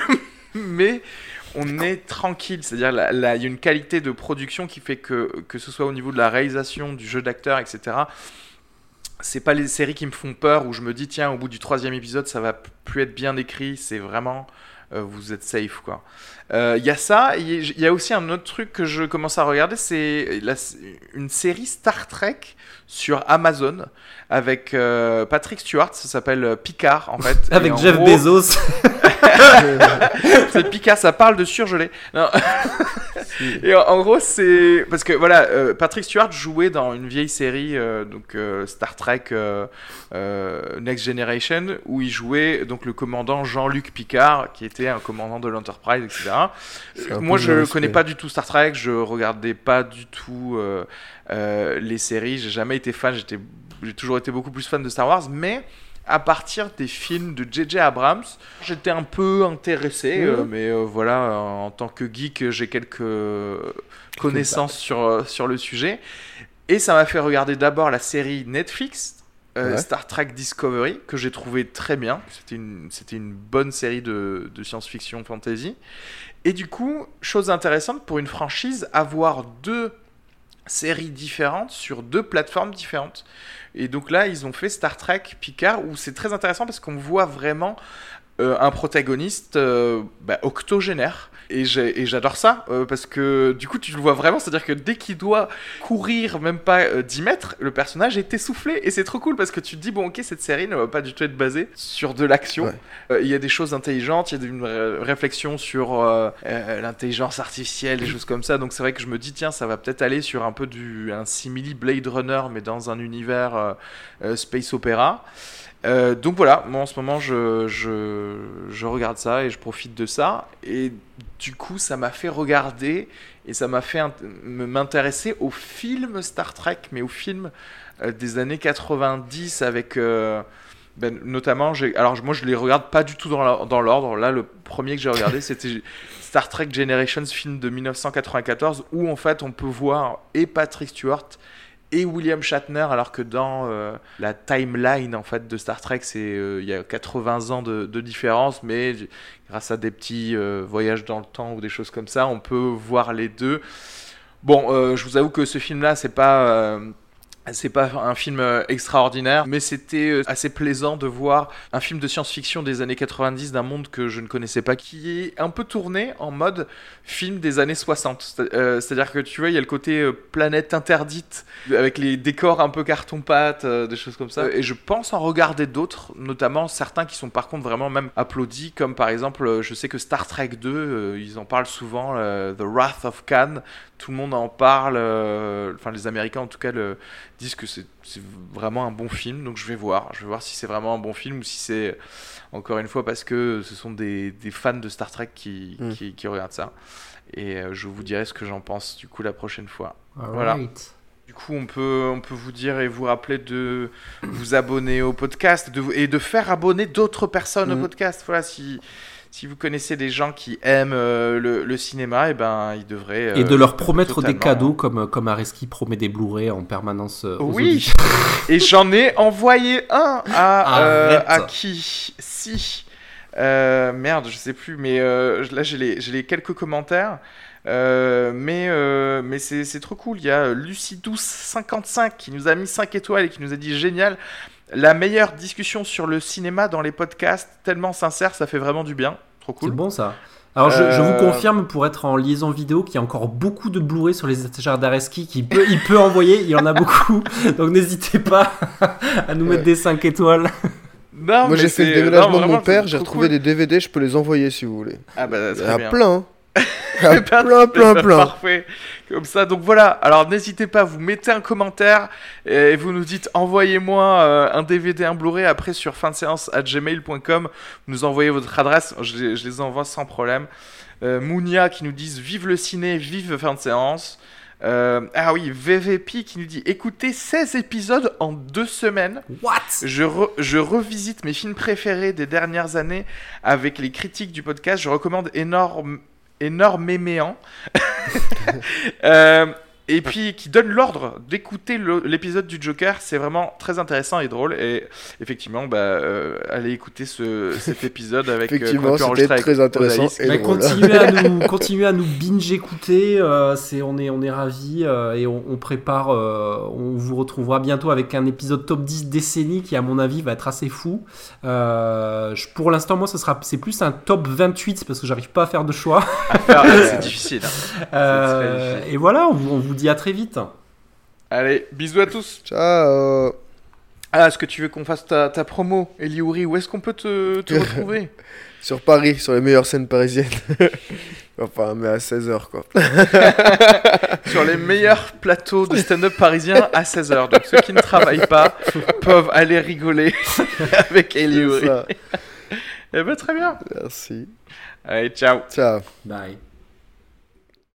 mais on est tranquille, c'est-à-dire là, là, il y a une qualité de production qui fait que que ce soit au niveau de la réalisation, du jeu d'acteur, et cetera. C'est pas les séries qui me font peur où je me dis tiens au bout du troisième épisode ça va p- plus être bien écrit. C'est vraiment euh, vous êtes safe quoi. Il euh, y a ça, il y, y a aussi un autre truc que je commence à regarder, c'est la, une série Star Trek sur Amazon avec euh, Patrick Stewart, ça s'appelle Picard en fait. Et Avec en Jeff gros, Bezos. c'est Picard, ça parle de surgelé. Non. Si. Et en, en gros, c'est parce que voilà, euh, Patrick Stewart jouait dans une vieille série, euh, donc euh, Star Trek euh, euh, Next Generation, où il jouait donc le commandant Jean-Luc Picard, qui était un commandant de l'Enterprise, et cetera. Euh, moi, je ne connais pas du tout Star Trek, je regardais pas du tout euh, euh, les séries, j'ai jamais été fan, j'étais, j'ai toujours été beaucoup plus fan de Star Wars, mais à partir des films de J J Abrams, j'étais un peu intéressé, mmh. euh, mais euh, voilà, en tant que geek, j'ai quelques connaissances sur, euh, sur le sujet. Et ça m'a fait regarder d'abord la série Netflix, euh, ouais. Star Trek Discovery, que j'ai trouvé très bien. C'était une, c'était une bonne série de, de science-fiction fantasy. Et du coup, chose intéressante pour une franchise, avoir deux séries différentes sur deux plateformes différentes. Et donc là, ils ont fait Star Trek Picard, où c'est très intéressant parce qu'on voit vraiment euh, un protagoniste euh, bah, octogénaire. Et, j'ai, et j'adore ça, euh, parce que du coup, tu le vois vraiment, c'est-à-dire que dès qu'il doit courir, même pas euh, dix mètres, le personnage est essoufflé. Et c'est trop cool, parce que tu te dis, bon, ok, cette série ne va pas du tout être basée sur de l'action. Ouais. Euh, il y a des choses intelligentes, il y a une ré- réflexion sur euh, euh, l'intelligence artificielle, des choses comme ça. Donc c'est vrai que je me dis, tiens, ça va peut-être aller sur un peu du, un simili Blade Runner, mais dans un univers euh, euh, space opéra. Euh, donc voilà, moi en ce moment je, je, je regarde ça et je profite de ça, et du coup ça m'a fait regarder et ça m'a fait int- m'intéresser aux films Star Trek, mais aux films euh, des années quatre-vingt-dix avec euh, ben, notamment, j'ai, alors moi je les regarde pas du tout dans, la, dans l'ordre. Là le premier que j'ai regardé c'était Star Trek Generations, film de dix-neuf cent quatre-vingt-quatorze, où en fait on peut voir et Patrick Stewart et William Shatner, alors que dans euh, la timeline en fait de Star Trek, c'est euh, il y a quatre-vingts ans de, de différence, mais grâce à des petits euh, voyages dans le temps ou des choses comme ça, on peut voir les deux. Bon, euh, je vous avoue que ce film-là, c'est pas euh, c'est pas un film extraordinaire, mais c'était assez plaisant de voir un film de science-fiction des années quatre-vingt-dix d'un monde que je ne connaissais pas, qui est un peu tourné en mode film des années soixante. C'est-à-dire que tu vois, il y a le côté planète interdite, avec les décors un peu carton-pâte, des choses comme ça. Et je pense en regarder d'autres, notamment certains qui sont par contre vraiment même applaudis, comme par exemple, je sais que Star Trek deux, ils en parlent souvent, The Wrath of Khan. Tout le monde en parle, euh, enfin les Américains en tout cas le, disent que c'est, c'est vraiment un bon film, donc je vais voir, je vais voir si c'est vraiment un bon film ou si c'est encore une fois parce que ce sont des, des fans de Star Trek qui, mm. qui, qui regardent ça, et euh, je vous dirai ce que j'en pense du coup la prochaine fois. All voilà. Right. Du coup, on peut, on peut vous dire et vous rappeler de vous abonner au podcast de, et de faire abonner d'autres personnes mm. au podcast. Voilà, si Si vous connaissez des gens qui aiment euh, le, le cinéma, eh ben, ils devraient... Euh, et de leur promettre totalement... des cadeaux, comme, comme Areski promet des Blu-ray en permanence euh, aux Oui, et j'en ai envoyé un à, euh, à qui Si. Euh, merde, je sais plus, mais euh, là, j'ai les, j'ai les quelques commentaires. Euh, mais euh, mais c'est, c'est trop cool. Il y a Lucidous cinquante-cinq qui nous a mis cinq étoiles et qui nous a dit « Génial !» La meilleure discussion sur le cinéma dans les podcasts, tellement sincère, ça fait vraiment du bien. Trop cool. C'est bon ça. Alors je, euh... je vous confirme, pour être en liaison vidéo, qu'il y a encore beaucoup de Blu-ray sur les étagères d'Areski qu'il peut, il peut envoyer, il y en a beaucoup. Donc n'hésitez pas à nous mettre ouais. des cinq étoiles. Non, Moi j'ai fait le déménagement non, de mon père, j'ai retrouvé cool. des D V D, je peux les envoyer si vous voulez. Ah bah très il y a bien. plein. Il y a plein, plein, plein. Parfait. Comme ça, donc voilà. Alors n'hésitez pas, vous mettez un commentaire et vous nous dites envoyez-moi euh, un D V D, un Blu-ray après sur fin de séance arobase gmail point com. Vous nous envoyez votre adresse, je, je les envoie sans problème. Euh, Mounia qui nous disent vive le ciné, vive fin de séance. Euh, ah oui, V V P qui nous dit écoutez seize épisodes en deux semaines. What? Je, re, je revisite mes films préférés des dernières années avec les critiques du podcast. Je recommande énorme, énormément. euh, et puis qui donne l'ordre d'écouter le, l'épisode du Joker. C'est vraiment très intéressant et drôle. Et effectivement, bah, euh, allez écouter ce, cet épisode avec. Effectivement, euh, c'était très intéressant. Et bah, continuez à nous, continuez à nous binge écouter. Euh, c'est, on est, on est ravis euh, et on, on prépare. Euh, on vous retrouvera bientôt avec un épisode top dix décennie qui, à mon avis, va être assez fou. Euh, je, pour l'instant, moi, ce sera, c'est plus un top vingt-huit parce que j'arrive pas à faire de choix. À faire, c'est difficile. Hein. Euh, c'est très difficile. Et voilà, on, on vous dit à très vite. Allez, bisous à tous. Ciao. Ah, est-ce que tu veux qu'on fasse ta, ta promo, Eliouri? Où est-ce qu'on peut te, te retrouver? Sur Paris, sur les meilleures scènes parisiennes. Enfin, mais à seize heures, quoi. Sur les meilleurs plateaux de stand-up parisiens à seize heures. Donc ceux qui ne travaillent pas peuvent aller rigoler avec Eliouri. C'est ça. Eh ben très bien. Merci. Allez, ciao. Ciao. Bye.